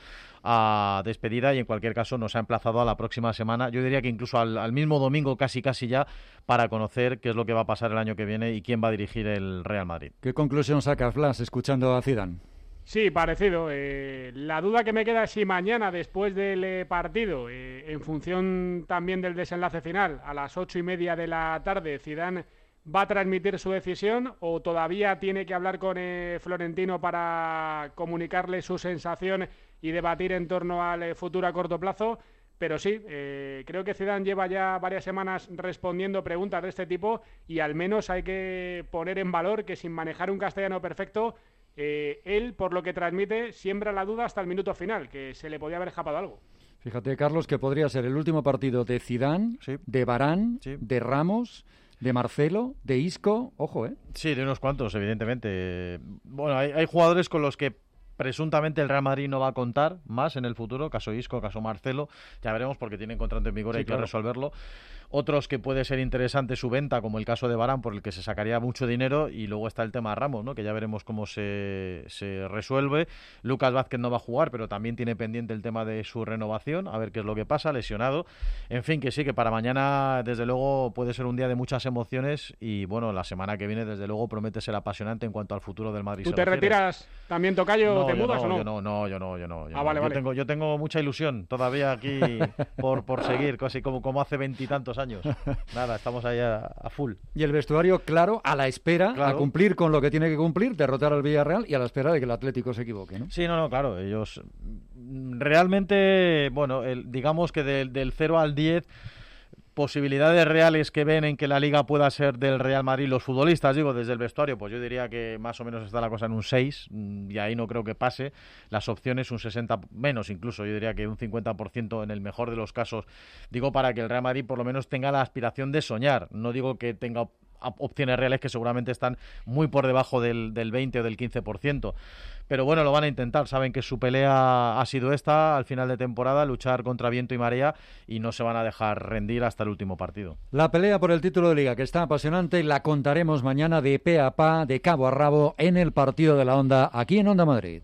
a despedida y en cualquier caso nos ha emplazado a la próxima semana, yo diría que incluso al, al mismo domingo casi casi ya, para conocer qué es lo que va a pasar el año que viene y quién va a dirigir el Real Madrid. ¿Qué conclusión sacas, Blas, escuchando a Zidane? Sí, parecido. Eh, la duda que me queda es si mañana, después del eh, partido, eh, en función también del desenlace final, a las ocho y media de la tarde, Zidane va a transmitir su decisión o todavía tiene que hablar con eh, Florentino para comunicarle su sensación y debatir en torno al eh, futuro a corto plazo. Pero sí, eh, creo que Zidane lleva ya varias semanas respondiendo preguntas de este tipo y al menos hay que poner en valor que sin manejar un castellano perfecto, Eh, él, por lo que transmite, siembra la duda hasta el minuto final, que se le podía haber escapado algo. Fíjate, Carlos, que podría ser el último partido de Zidane, sí. de Varane, sí. de Ramos, de Marcelo, de Isco, ojo, ¿eh? Sí, de unos cuantos, evidentemente. Bueno, hay, hay jugadores con los que presuntamente el Real Madrid no va a contar más en el futuro, caso Isco, caso Marcelo, ya veremos porque tienen contrato en vigor y sí, hay claro. que resolverlo. Otros que puede ser interesante su venta, como el caso de Varane, por el que se sacaría mucho dinero, y luego está el tema de Ramos, ¿no? Que ya veremos cómo se, se resuelve. Lucas Vázquez no va a jugar, pero también tiene pendiente el tema de su renovación, a ver qué es lo que pasa, lesionado. En fin, que sí, que para mañana, desde luego, puede ser un día de muchas emociones y, bueno, la semana que viene, desde luego, promete ser apasionante en cuanto al futuro del Madrid. ¿Tú te retiras también, tocayo? No, no, te mudas no, o no? Yo no, no, yo no, yo no. Yo ah, no. vale, yo vale. Tengo, yo tengo mucha ilusión todavía aquí por, por seguir, casi como, como hace veintitantos años. Nada, estamos ahí a, a full. Y el vestuario, claro, a la espera, claro. a cumplir con lo que tiene que cumplir, derrotar al Villarreal y a la espera de que el Atlético se equivoque, ¿no? Sí, no, no, claro, ellos realmente, bueno, el, digamos que del, del cero al diez... posibilidades reales que ven en que la Liga pueda ser del Real Madrid, los futbolistas, digo, desde el vestuario, pues yo diría que más o menos está la cosa en un seis, y ahí no creo que pase. Las opciones un sesenta, menos incluso, yo diría que un cincuenta por ciento en el mejor de los casos, digo, para que el Real Madrid por lo menos tenga la aspiración de soñar. No digo que tenga opciones reales que seguramente están muy por debajo del, del veinte o del quince por ciento. Pero bueno, lo van a intentar, saben que su pelea ha sido esta al final de temporada, luchar contra viento y marea, y no se van a dejar rendir hasta el último partido. La pelea por el título de Liga, que está apasionante, la contaremos mañana de pe a pa, de cabo a rabo, en el partido de la Onda, aquí en Onda Madrid.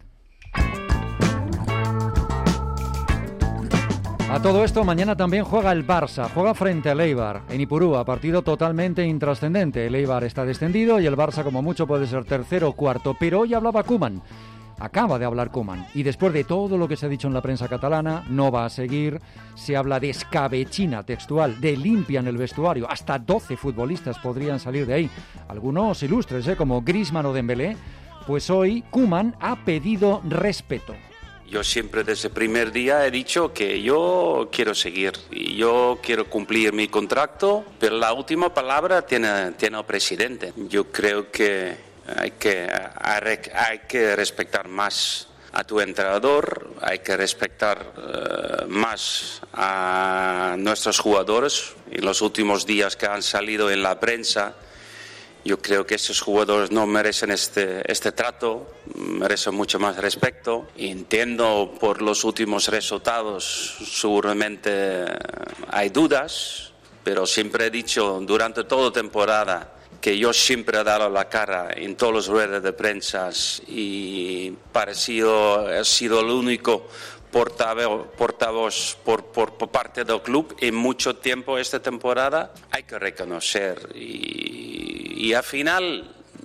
A todo esto, mañana también juega el Barça, juega frente al Eibar, en Ipurúa, partido totalmente intrascendente. El Eibar está descendido y el Barça como mucho puede ser tercero o cuarto, pero hoy hablaba Koeman, acaba de hablar Koeman, y después de todo lo que se ha dicho en la prensa catalana, no va a seguir, se habla de escabechina textual, de limpia en el vestuario, hasta doce futbolistas podrían salir de ahí, algunos ilustres, ¿eh? como Griezmann o Dembélé, pues hoy Koeman ha pedido respeto. Yo siempre desde el primer día he dicho que yo quiero seguir y yo quiero cumplir mi contrato, pero la última palabra tiene, tiene el presidente. Yo creo que hay que, hay que respetar más a tu entrenador, hay que respetar uh, más a nuestros jugadores. En los últimos días que han salido en la prensa, yo creo que estos jugadores no merecen este, este trato, merecen mucho más respeto. Entiendo por los últimos resultados, seguramente hay dudas, pero siempre he dicho durante toda la temporada que yo siempre he dado la cara en todas las ruedas de prensa y parecido, he sido el único portavoz, portavoz por, por, por parte del club en mucho tiempo esta temporada. Hay que reconocer y, y al final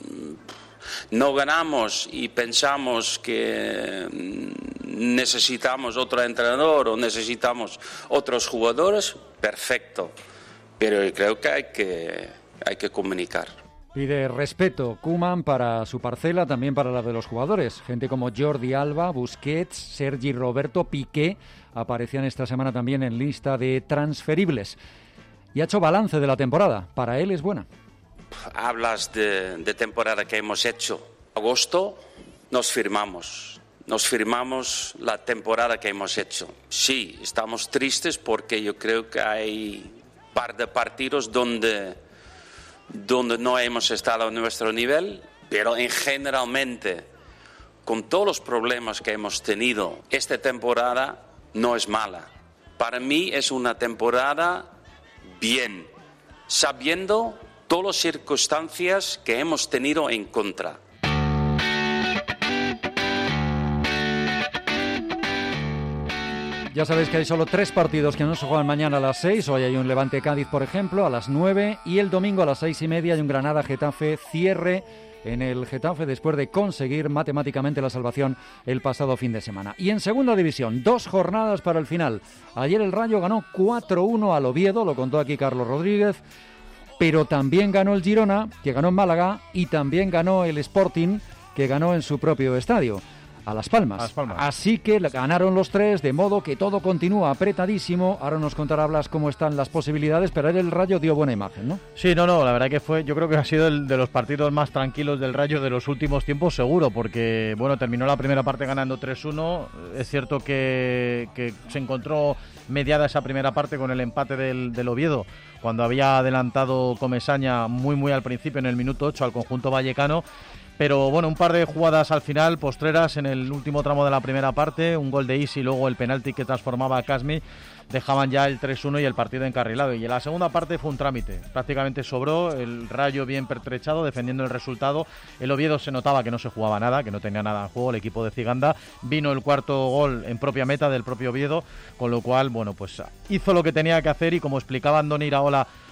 no ganamos y pensamos que necesitamos otro entrenador o necesitamos otros jugadores, perfecto, pero creo que hay que, hay que comunicar. Pide respeto Koeman para su parcela, también para la de los jugadores. Gente como Jordi Alba, Busquets, Sergi Roberto, Piqué aparecían esta semana también en lista de transferibles. Y ha hecho balance de la temporada. Para él es buena. Hablas de, de temporada que hemos hecho. Agosto nos firmamos. Nos firmamos la temporada que hemos hecho. Sí, estamos tristes porque yo creo que hay un par de partidos donde... donde no hemos estado a nuestro nivel, pero en generalmente, con todos los problemas que hemos tenido, esta temporada no es mala. Para mí es una temporada bien, sabiendo todas las circunstancias que hemos tenido en contra. Ya sabéis que hay solo tres partidos que no se juegan mañana a las seis. Hoy hay un Levante-Cádiz, por ejemplo, a las nueve. Y el domingo a las seis y media hay un Granada-Getafe, cierre en el Getafe después de conseguir matemáticamente la salvación el pasado fin de semana. Y en segunda división, dos jornadas para el final. Ayer el Rayo ganó cuatro uno al Oviedo, lo contó aquí Carlos Rodríguez. Pero también ganó el Girona, que ganó en Málaga, y también ganó el Sporting, que ganó en su propio estadio. A Las Palmas. A Las Palmas. Así que ganaron los tres, de modo que todo continúa apretadísimo. Ahora nos contará Blas cómo están las posibilidades, pero el Rayo dio buena imagen, ¿no? Sí, no, no, la verdad que fue, yo creo que ha sido el de los partidos más tranquilos del Rayo de los últimos tiempos, seguro, porque, bueno, terminó la primera parte ganando tres uno. Es cierto que, que se encontró mediada esa primera parte con el empate del, del Oviedo, cuando había adelantado Comesaña muy, muy al principio, en el minuto ocho, al conjunto vallecano. Pero bueno, un par de jugadas al final, postreras en el último tramo de la primera parte, un gol de Isi y luego el penalti que transformaba a Kasmi, dejaban ya el tres uno y el partido encarrilado. Y en la segunda parte fue un trámite, prácticamente sobró, el Rayo bien pertrechado, defendiendo el resultado. El Oviedo se notaba que no se jugaba nada, que no tenía nada en juego el equipo de Ziganda. Vino el cuarto gol en propia meta del propio Oviedo, con lo cual, bueno, pues hizo lo que tenía que hacer y como explicaba Andoni Iraola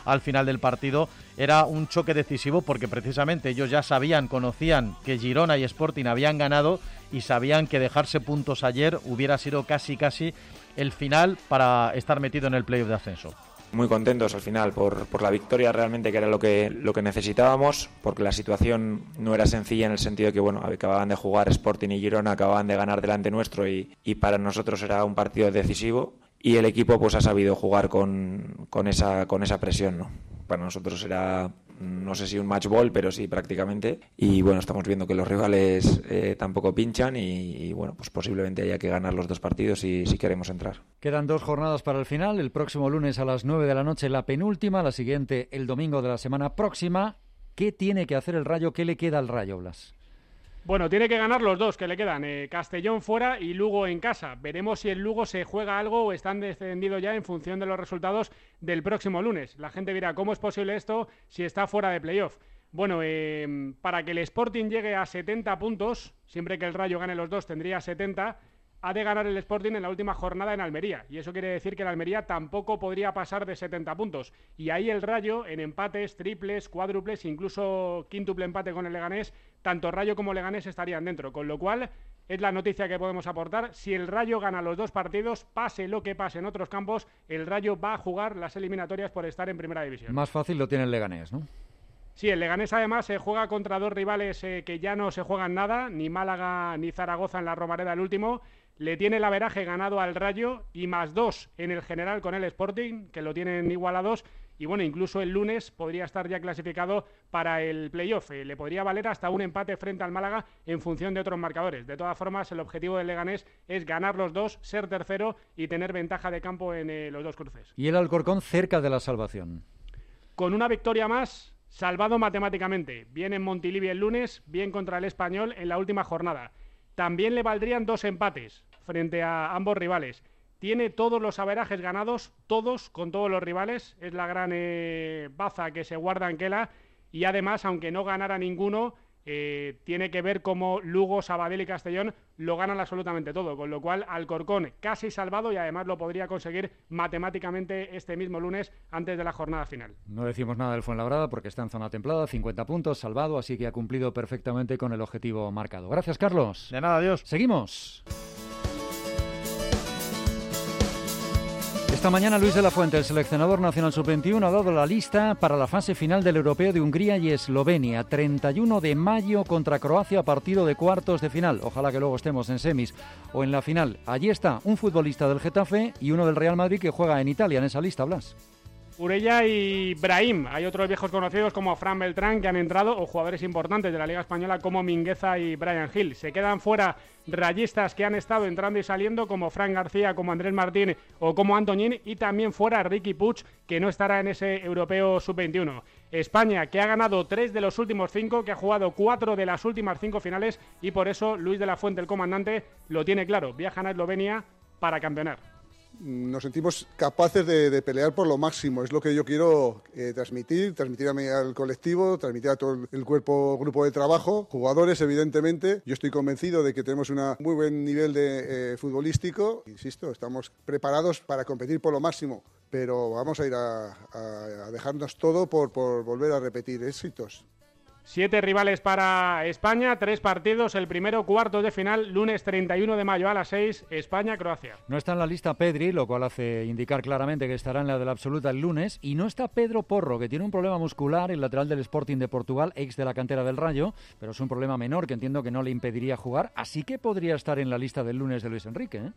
al final del partido. Era un choque decisivo porque precisamente ellos ya sabían, conocían que Girona y Sporting habían ganado y sabían que dejarse puntos ayer hubiera sido casi casi el final para estar metido en el playoff de ascenso. Muy contentos al final por, por la victoria realmente, que era lo que, lo que necesitábamos, porque la situación no era sencilla en el sentido de que bueno, acababan de jugar Sporting y Girona, acababan de ganar delante nuestro y, y para nosotros era un partido decisivo y el equipo pues ha sabido jugar con, con, esa, con esa presión, ¿no? Para nosotros era, no sé si un match ball, pero sí prácticamente. Y bueno, estamos viendo que los rivales eh, tampoco pinchan y, y bueno, pues posiblemente haya que ganar los dos partidos si, si queremos entrar. Quedan dos jornadas para el final. El próximo lunes a las nueve de la noche la penúltima, la siguiente el domingo de la semana próxima. ¿Qué tiene que hacer el Rayo? ¿Qué le queda al Rayo, Blas? Bueno, tiene que ganar los dos que le quedan, eh, Castellón fuera y Lugo en casa. Veremos si el Lugo se juega algo o están descendidos ya en función de los resultados del próximo lunes. La gente dirá, ¿cómo es posible esto si está fuera de playoff? Bueno, eh, para que el Sporting llegue a setenta puntos, siempre que el Rayo gane los dos tendría setenta, ha de ganar el Sporting en la última jornada en Almería. Y eso quiere decir que el Almería tampoco podría pasar de setenta puntos. Y ahí el Rayo, en empates, triples, cuádruples, incluso quíntuple empate con el Leganés, tanto Rayo como Leganés estarían dentro. Con lo cual, es la noticia que podemos aportar. Si el Rayo gana los dos partidos, pase lo que pase en otros campos, el Rayo va a jugar las eliminatorias por estar en Primera División. Más fácil lo tiene el Leganés, ¿no? Sí, el Leganés además se juega contra dos rivales eh, que ya no se juegan nada, ni Málaga ni Zaragoza en la Romareda el último. Le tiene el averaje ganado al Rayo y más dos en el general con el Sporting, que lo tienen igualados. Y bueno, incluso el lunes podría estar ya clasificado para el playoff. Eh, le podría valer hasta un empate frente al Málaga en función de otros marcadores. De todas formas, el objetivo del Leganés es ganar los dos, ser tercero y tener ventaja de campo en eh, los dos cruces. Y el Alcorcón cerca de la salvación. Con una victoria más, salvado matemáticamente. Bien en Montilivi el lunes, bien contra el Español en la última jornada. También le valdrían dos empates frente a ambos rivales. Tiene todos los averajes ganados, todos, con todos los rivales. Es la gran eh, baza que se guarda en Kela. Y además, aunque no ganara ninguno, eh, tiene que ver cómo Lugo, Sabadell y Castellón lo ganan absolutamente todo. Con lo cual, Alcorcón casi salvado y además lo podría conseguir matemáticamente este mismo lunes antes de la jornada final. No decimos nada del Fuenlabrada porque está en zona templada, cincuenta puntos, salvado, así que ha cumplido perfectamente con el objetivo marcado. Gracias, Carlos. De nada, adiós. Seguimos. Esta mañana Luis de la Fuente, el seleccionador nacional sub veintiuno, ha dado la lista para la fase final del Europeo de Hungría y Eslovenia. treinta y uno de mayo contra Croacia, partido de cuartos de final. Ojalá que luego estemos en semis o en la final. Allí está un futbolista del Getafe y uno del Real Madrid que juega en Italia en esa lista, Blas. Urella y Brahim. Hay otros viejos conocidos como Fran Beltrán que han entrado, o jugadores importantes de la Liga Española como Mingueza y Brian Hill. Se quedan fuera rayistas que han estado entrando y saliendo como Fran García, como Andrés Martín o como Antoñín, y también fuera Riqui Puig, que no estará en ese europeo sub veintiuno. España, que ha ganado tres de los últimos cinco, que ha jugado cuatro de las últimas cinco finales, y por eso Luis de la Fuente, el comandante, lo tiene claro. Viajan a Eslovenia para campeonar. Nos sentimos capaces de, de pelear por lo máximo, es lo que yo quiero eh, transmitir, transmitir a mi, al colectivo, transmitir a todo el, el cuerpo, grupo de trabajo, jugadores evidentemente. Yo estoy convencido de que tenemos un muy buen nivel de eh, futbolístico, insisto, estamos preparados para competir por lo máximo, pero vamos a ir a, a, a dejarnos todo por, por volver a repetir éxitos. Siete rivales para España, tres partidos, el primero cuartos de final, lunes treinta y uno de mayo a las seis, España-Croacia. No está en la lista Pedri, lo cual hace indicar claramente que estará en la de la absoluta el lunes, y no está Pedro Porro, que tiene un problema muscular, el lateral del Sporting de Portugal, ex de la cantera del Rayo, pero es un problema menor que entiendo que no le impediría jugar, así que podría estar en la lista del lunes de Luis Enrique, ¿eh?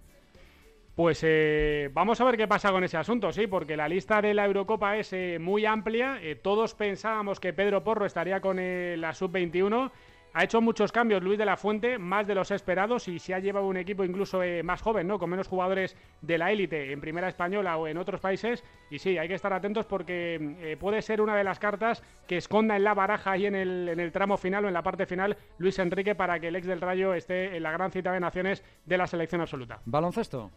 Pues eh, vamos a ver qué pasa con ese asunto, sí, porque la lista de la Eurocopa es eh, muy amplia. Eh, todos pensábamos que Pedro Porro estaría con eh, la sub veintiuno. Ha hecho muchos cambios Luis de la Fuente, más de los esperados, y se ha llevado un equipo incluso eh, más joven, ¿no? Con menos jugadores de la élite en Primera Española o en otros países. Y sí, hay que estar atentos porque eh, puede ser una de las cartas que esconda en la baraja ahí en el, en el tramo final o en la parte final Luis Enrique, para que el ex del Rayo esté en la gran cita de naciones de la selección absoluta. Baloncesto.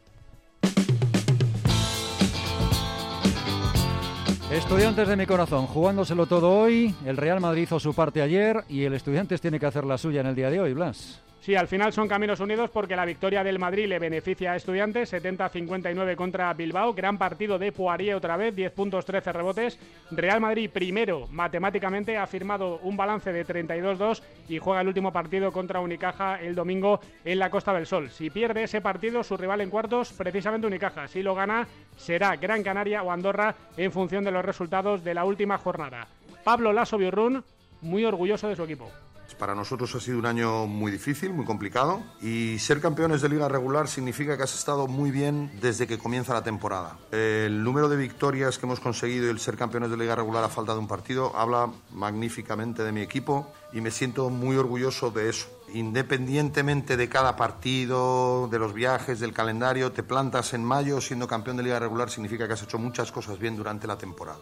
Estudiantes de mi corazón, jugándoselo todo hoy. El Real Madrid hizo su parte ayer y el Estudiantes tiene que hacer la suya en el día de hoy, Blas. Sí, al final son caminos unidos porque la victoria del Madrid le beneficia a Estudiantes, setenta a cincuenta y nueve contra Bilbao. Gran partido de Poirier otra vez, diez puntos, trece rebotes. Real Madrid primero, matemáticamente, ha firmado un balance de treinta y dos dos y juega el último partido contra Unicaja el domingo en la Costa del Sol. Si pierde ese partido, su rival en cuartos, precisamente Unicaja. Si lo gana, será Gran Canaria o Andorra en función de los resultados de la última jornada. Pablo Laso Biurrun, muy orgulloso de su equipo. Para nosotros ha sido un año muy difícil, muy complicado, y ser campeones de liga regular significa que has estado muy bien desde que comienza la temporada. El número de victorias que hemos conseguido y el ser campeones de liga regular a falta de un partido habla magníficamente de mi equipo y me siento muy orgulloso de eso. Independientemente de cada partido, de los viajes, del calendario, te plantas en mayo siendo campeón de liga regular significa que has hecho muchas cosas bien durante la temporada.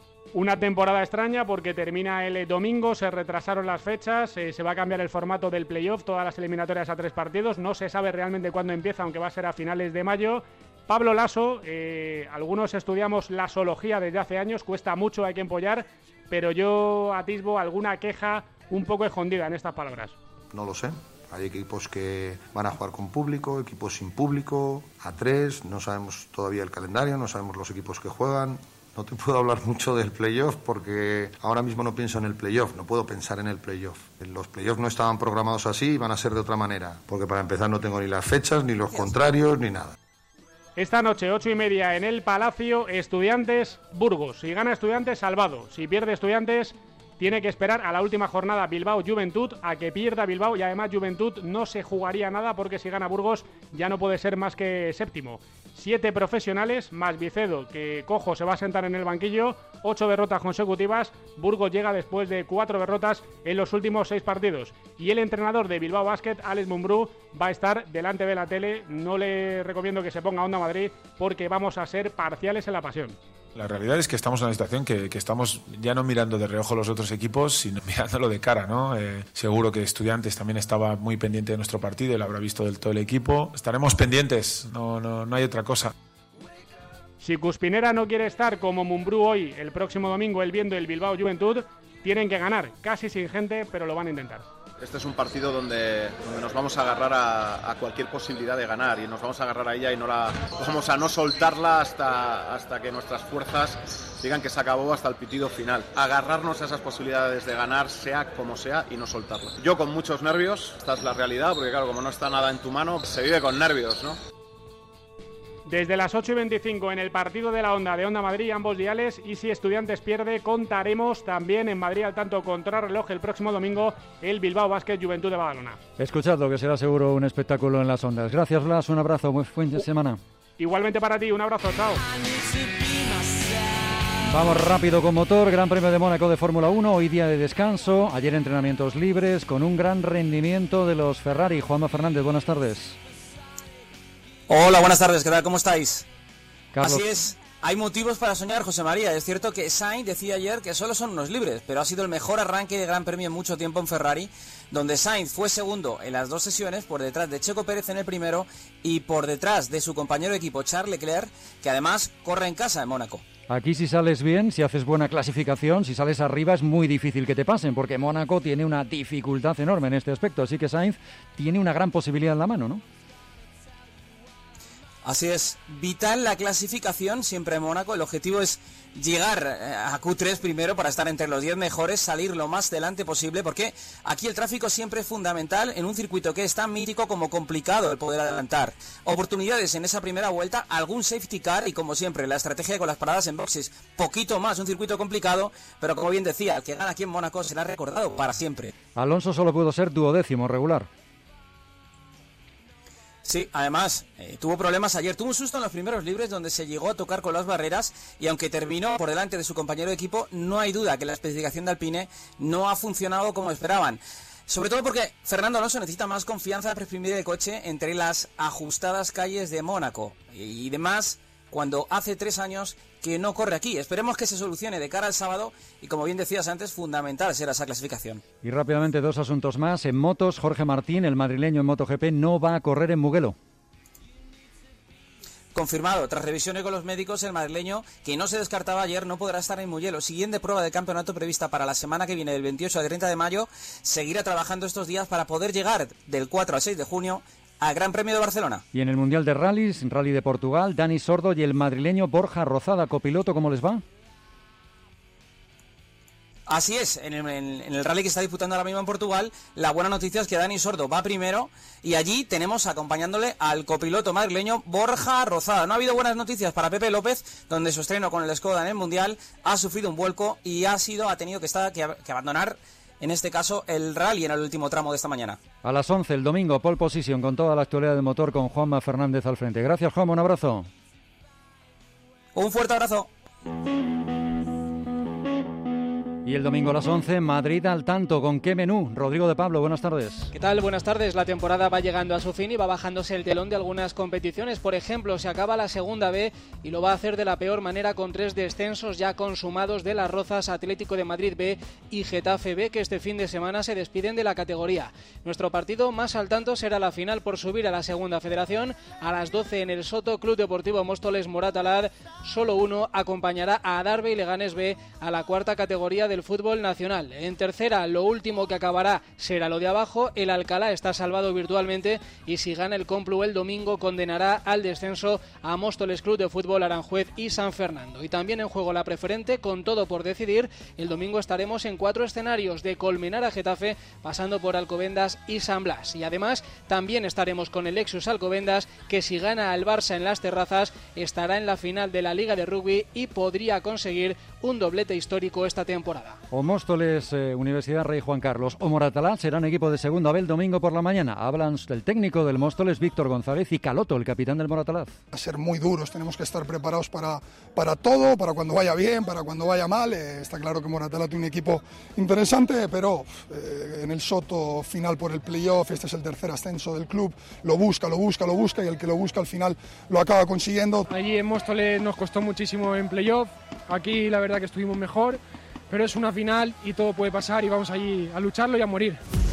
Una temporada extraña porque termina el domingo, se retrasaron las fechas, eh, se va a cambiar el formato del playoff, todas las eliminatorias a tres partidos, no se sabe realmente cuándo empieza, aunque va a ser a finales de mayo. Pablo Laso, eh, algunos estudiamos la zoología desde hace años, cuesta mucho, hay que empollar, pero yo atisbo alguna queja un poco escondida en estas palabras. No lo sé. Hay equipos que van a jugar con público, equipos sin público, a tres, no sabemos todavía el calendario, no sabemos los equipos que juegan. No te puedo hablar mucho del playoff porque ahora mismo no pienso en el playoff, no puedo pensar en el playoff. Los playoffs no estaban programados así y van a ser de otra manera, porque para empezar no tengo ni las fechas, ni los contrarios, ni nada. Esta noche, ocho y media, en el Palacio, Estudiantes, Burgos. Si gana Estudiantes, salvado. Si pierde Estudiantes, tiene que esperar a la última jornada Bilbao-Juventud, a que pierda Bilbao, y además Juventud no se jugaría nada porque si gana Burgos ya no puede ser más que séptimo. Siete profesionales, más Vicedo, que Cojo se va a sentar en el banquillo, ocho derrotas consecutivas. Burgos llega después de cuatro derrotas en los últimos seis partidos. Y el entrenador de Bilbao Basket, Alex Mumbrú, va a estar delante de la tele. No le recomiendo que se ponga Onda Madrid porque vamos a ser parciales en la pasión. La realidad es que estamos en una situación que, que estamos ya no mirando de reojo los otros equipos, sino mirándolo de cara, ¿no? Eh, seguro que Estudiantes también estaba muy pendiente de nuestro partido y lo habrá visto del todo el equipo. Estaremos pendientes, no, no, no hay otra cosa. Si Cuspinera no quiere estar como Mumbrú hoy, el próximo domingo, él viendo el Bilbao Juventud, tienen que ganar, casi sin gente, pero lo van a intentar. Este es un partido donde, donde nos vamos a agarrar a, a cualquier posibilidad de ganar y nos vamos a agarrar a ella y no la vamos a no soltarla hasta, hasta que nuestras fuerzas digan que se acabó, hasta el pitido final. Agarrarnos a esas posibilidades de ganar, sea como sea, y no soltarla. Yo con muchos nervios, esta es la realidad, porque claro, como no está nada en tu mano, se vive con nervios, ¿no? Desde las ocho y veinticinco en el partido de la Onda de Onda Madrid, ambos diales, y si Estudiantes pierde, contaremos también en Madrid al tanto contrarreloj el próximo domingo el Bilbao Basket Juventud de Badalona. Escuchadlo, que será seguro un espectáculo en las ondas. Gracias, Blas, un abrazo, buen fin de semana. Igualmente para ti, un abrazo, chao. Vamos rápido con motor, Gran Premio de Mónaco de Fórmula uno, hoy día de descanso, ayer entrenamientos libres, con un gran rendimiento de los Ferrari. Juanma Fernández, buenas tardes. Hola, buenas tardes, ¿qué tal? ¿Cómo estáis? Carlos. Así es, hay motivos para soñar, José María. Es cierto que Sainz decía ayer que solo son unos libres, pero ha sido el mejor arranque de Gran Premio en mucho tiempo en Ferrari, donde Sainz fue segundo en las dos sesiones, por detrás de Checo Pérez en el primero y por detrás de su compañero de equipo Charles Leclerc, que además corre en casa en Mónaco. Aquí si sales bien, si haces buena clasificación, si sales arriba es muy difícil que te pasen, porque Mónaco tiene una dificultad enorme en este aspecto, así que Sainz tiene una gran posibilidad en la mano, ¿no? Así es, vital la clasificación siempre en Mónaco. El objetivo es llegar a Q tres primero para estar entre los diez mejores, salir lo más delante posible, porque aquí el tráfico siempre es fundamental en un circuito que es tan mítico como complicado el poder adelantar. Oportunidades en esa primera vuelta, algún safety car y como siempre la estrategia con las paradas en boxes, poquito más, un circuito complicado, pero como bien decía, el que gana aquí en Mónaco será recordado para siempre. Alonso solo pudo ser duodécimo regular. Sí, además, eh, tuvo problemas ayer, tuvo un susto en los primeros libres donde se llegó a tocar con las barreras y aunque terminó por delante de su compañero de equipo, no hay duda que la especificación de Alpine no ha funcionado como esperaban. Sobre todo porque Fernando Alonso necesita más confianza para exprimir el coche entre las ajustadas calles de Mónaco y demás, cuando hace tres años que no corre aquí. Esperemos que se solucione de cara al sábado y, como bien decías antes, fundamental será esa clasificación. Y rápidamente dos asuntos más. En motos, Jorge Martín, el madrileño en MotoGP, no va a correr en Mugello. confirmado tras revisiones con los médicos, el madrileño, que no se descartaba ayer, no podrá estar en Mugello. Siguiente prueba de campeonato prevista para la semana que viene, del veintiocho al treinta de mayo. Seguirá trabajando estos días para poder llegar del cuatro al seis de junio al Gran Premio de Barcelona. Y en el Mundial de Rallys, Rally de Portugal, Dani Sordo y el madrileño Borja Rozada, copiloto, ¿cómo les va? Así es, en el, en el rally que está disputando ahora mismo en Portugal, la buena noticia es que Dani Sordo va primero y allí tenemos acompañándole al copiloto madrileño Borja Rozada. No ha habido buenas noticias para Pepe López, donde su estreno con el Skoda en el Mundial ha sufrido un vuelco y ha sido ha tenido que, estar, que, que abandonar, en este caso, el rally en el último tramo de esta mañana. A las once el domingo, pole position con toda la actualidad del motor con Juanma Fernández al frente. Gracias, Juanma, un abrazo. Un fuerte abrazo. Y el domingo a las once, Madrid al tanto. ¿Con qué menú? Rodrigo de Pablo, buenas tardes. ¿Qué tal? Buenas tardes. La temporada va llegando a su fin y va bajándose el telón de algunas competiciones. Por ejemplo, se acaba la segunda B y lo va a hacer de la peor manera con tres descensos ya consumados de Las Rozas, Atlético de Madrid B y Getafe B, que este fin de semana se despiden de la categoría. Nuestro partido más al tanto será la final por subir a la segunda federación. A las doce en el Soto, Club Deportivo Móstoles Moratalaz, solo uno acompañará a Adarve y Leganés B a la cuarta categoría del fútbol nacional. En tercera, lo último que acabará será lo de abajo. El Alcalá está salvado virtualmente y si gana el Complu el domingo condenará al descenso a Móstoles Club de Fútbol, Aranjuez y San Fernando. Y también en juego la preferente, con todo por decidir. El domingo estaremos en cuatro escenarios, de Colmenar a Getafe, pasando por Alcobendas y San Blas. Y además también estaremos con el Lexus Alcobendas, que si gana al Barça en Las Terrazas estará en la final de la Liga de Rugby y podría conseguir un doblete histórico esta temporada. O Móstoles, eh, Universidad Rey Juan Carlos o Moratalaz serán equipo de segunda B el domingo por la mañana. Hablan del técnico del Móstoles, Víctor González, y Caloto, el capitán del Moratalaz. A ser muy duros, tenemos que estar preparados para, para todo, para cuando vaya bien, para cuando vaya mal. Eh, está claro que Moratalaz tiene un equipo interesante, pero eh, en el Soto final por el playoff, este es el tercer ascenso del club, lo busca, lo busca, lo busca y el que lo busca al final lo acaba consiguiendo. Allí en Móstoles nos costó muchísimo en playoff, aquí la verdad que estuvimos mejor. Pero es una final y todo puede pasar y vamos allí a lucharlo y a morir.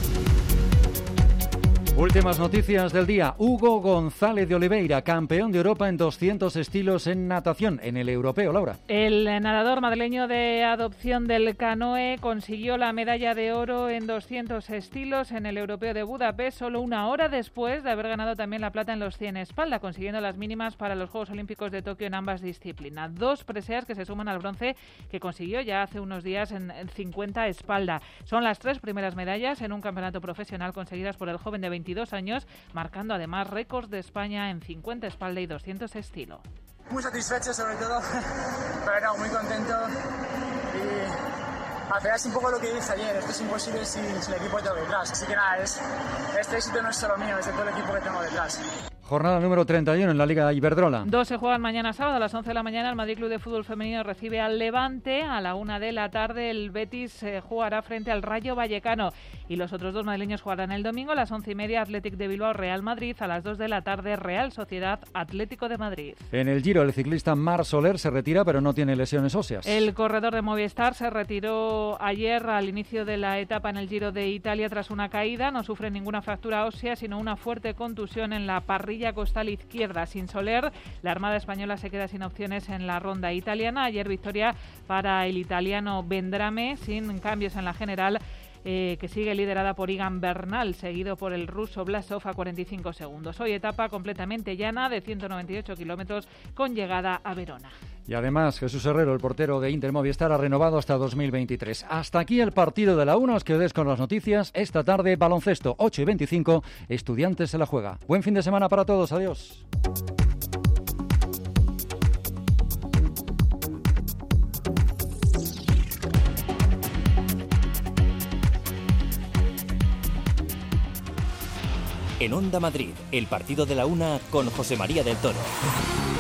Últimas noticias del día. Hugo González de Oliveira, campeón de Europa en doscientos estilos en natación, en el europeo, Laura. El nadador madrileño de adopción del canoe consiguió la medalla de oro en doscientos estilos en el europeo de Budapest, solo una hora después de haber ganado también la plata en los cien espalda, consiguiendo las mínimas para los Juegos Olímpicos de Tokio en ambas disciplinas. Dos preseas que se suman al bronce que consiguió ya hace unos días en cincuenta espalda. Son las tres primeras medallas en un campeonato profesional conseguidas por el joven de veintidós años, marcando además récords de España en cincuenta espalda y doscientos estilo. Muy satisfecho sobre todo, pero no, muy contento y al final es un poco lo que dije ayer, esto es imposible sin, sin el equipo que tengo detrás, así que nada, es, este éxito no es solo mío, es de todo el equipo que tengo detrás. Jornada número treinta y uno en la Liga Iberdrola. Dos se juegan mañana sábado a las once de la mañana. El Madrid Club de Fútbol Femenino recibe al Levante. A la una de la tarde el Betis eh, jugará frente al Rayo Vallecano. Y los otros dos madrileños jugarán el domingo a las once y media Athletic de Bilbao Real Madrid. A las dos de la tarde Real Sociedad Atlético de Madrid. En el Giro el ciclista Marc Soler se retira pero no tiene lesiones óseas. El corredor de Movistar se retiró ayer al inicio de la etapa en el Giro de Italia tras una caída. No sufre ninguna fractura ósea sino una fuerte contusión en la parrilla costal izquierda. Sin Soler, la Armada Española se queda sin opciones en la ronda italiana. Ayer victoria para el italiano Vendrame, sin cambios en la general, eh, que sigue liderada por Egan Bernal, seguido por el ruso Blasov a cuarenta y cinco segundos. Hoy etapa completamente llana de ciento noventa y ocho kilómetros con llegada a Verona. Y además Jesús Herrero, el portero de Inter Movistar, ha renovado hasta dos mil veintitrés. Hasta aquí el partido de la una. Os quedéis con las noticias. Esta tarde baloncesto, ocho y veinticinco, Estudiantes se la juega. Buen fin de semana para todos. Adiós. En Onda Madrid, el partido de la una con José María del Toro.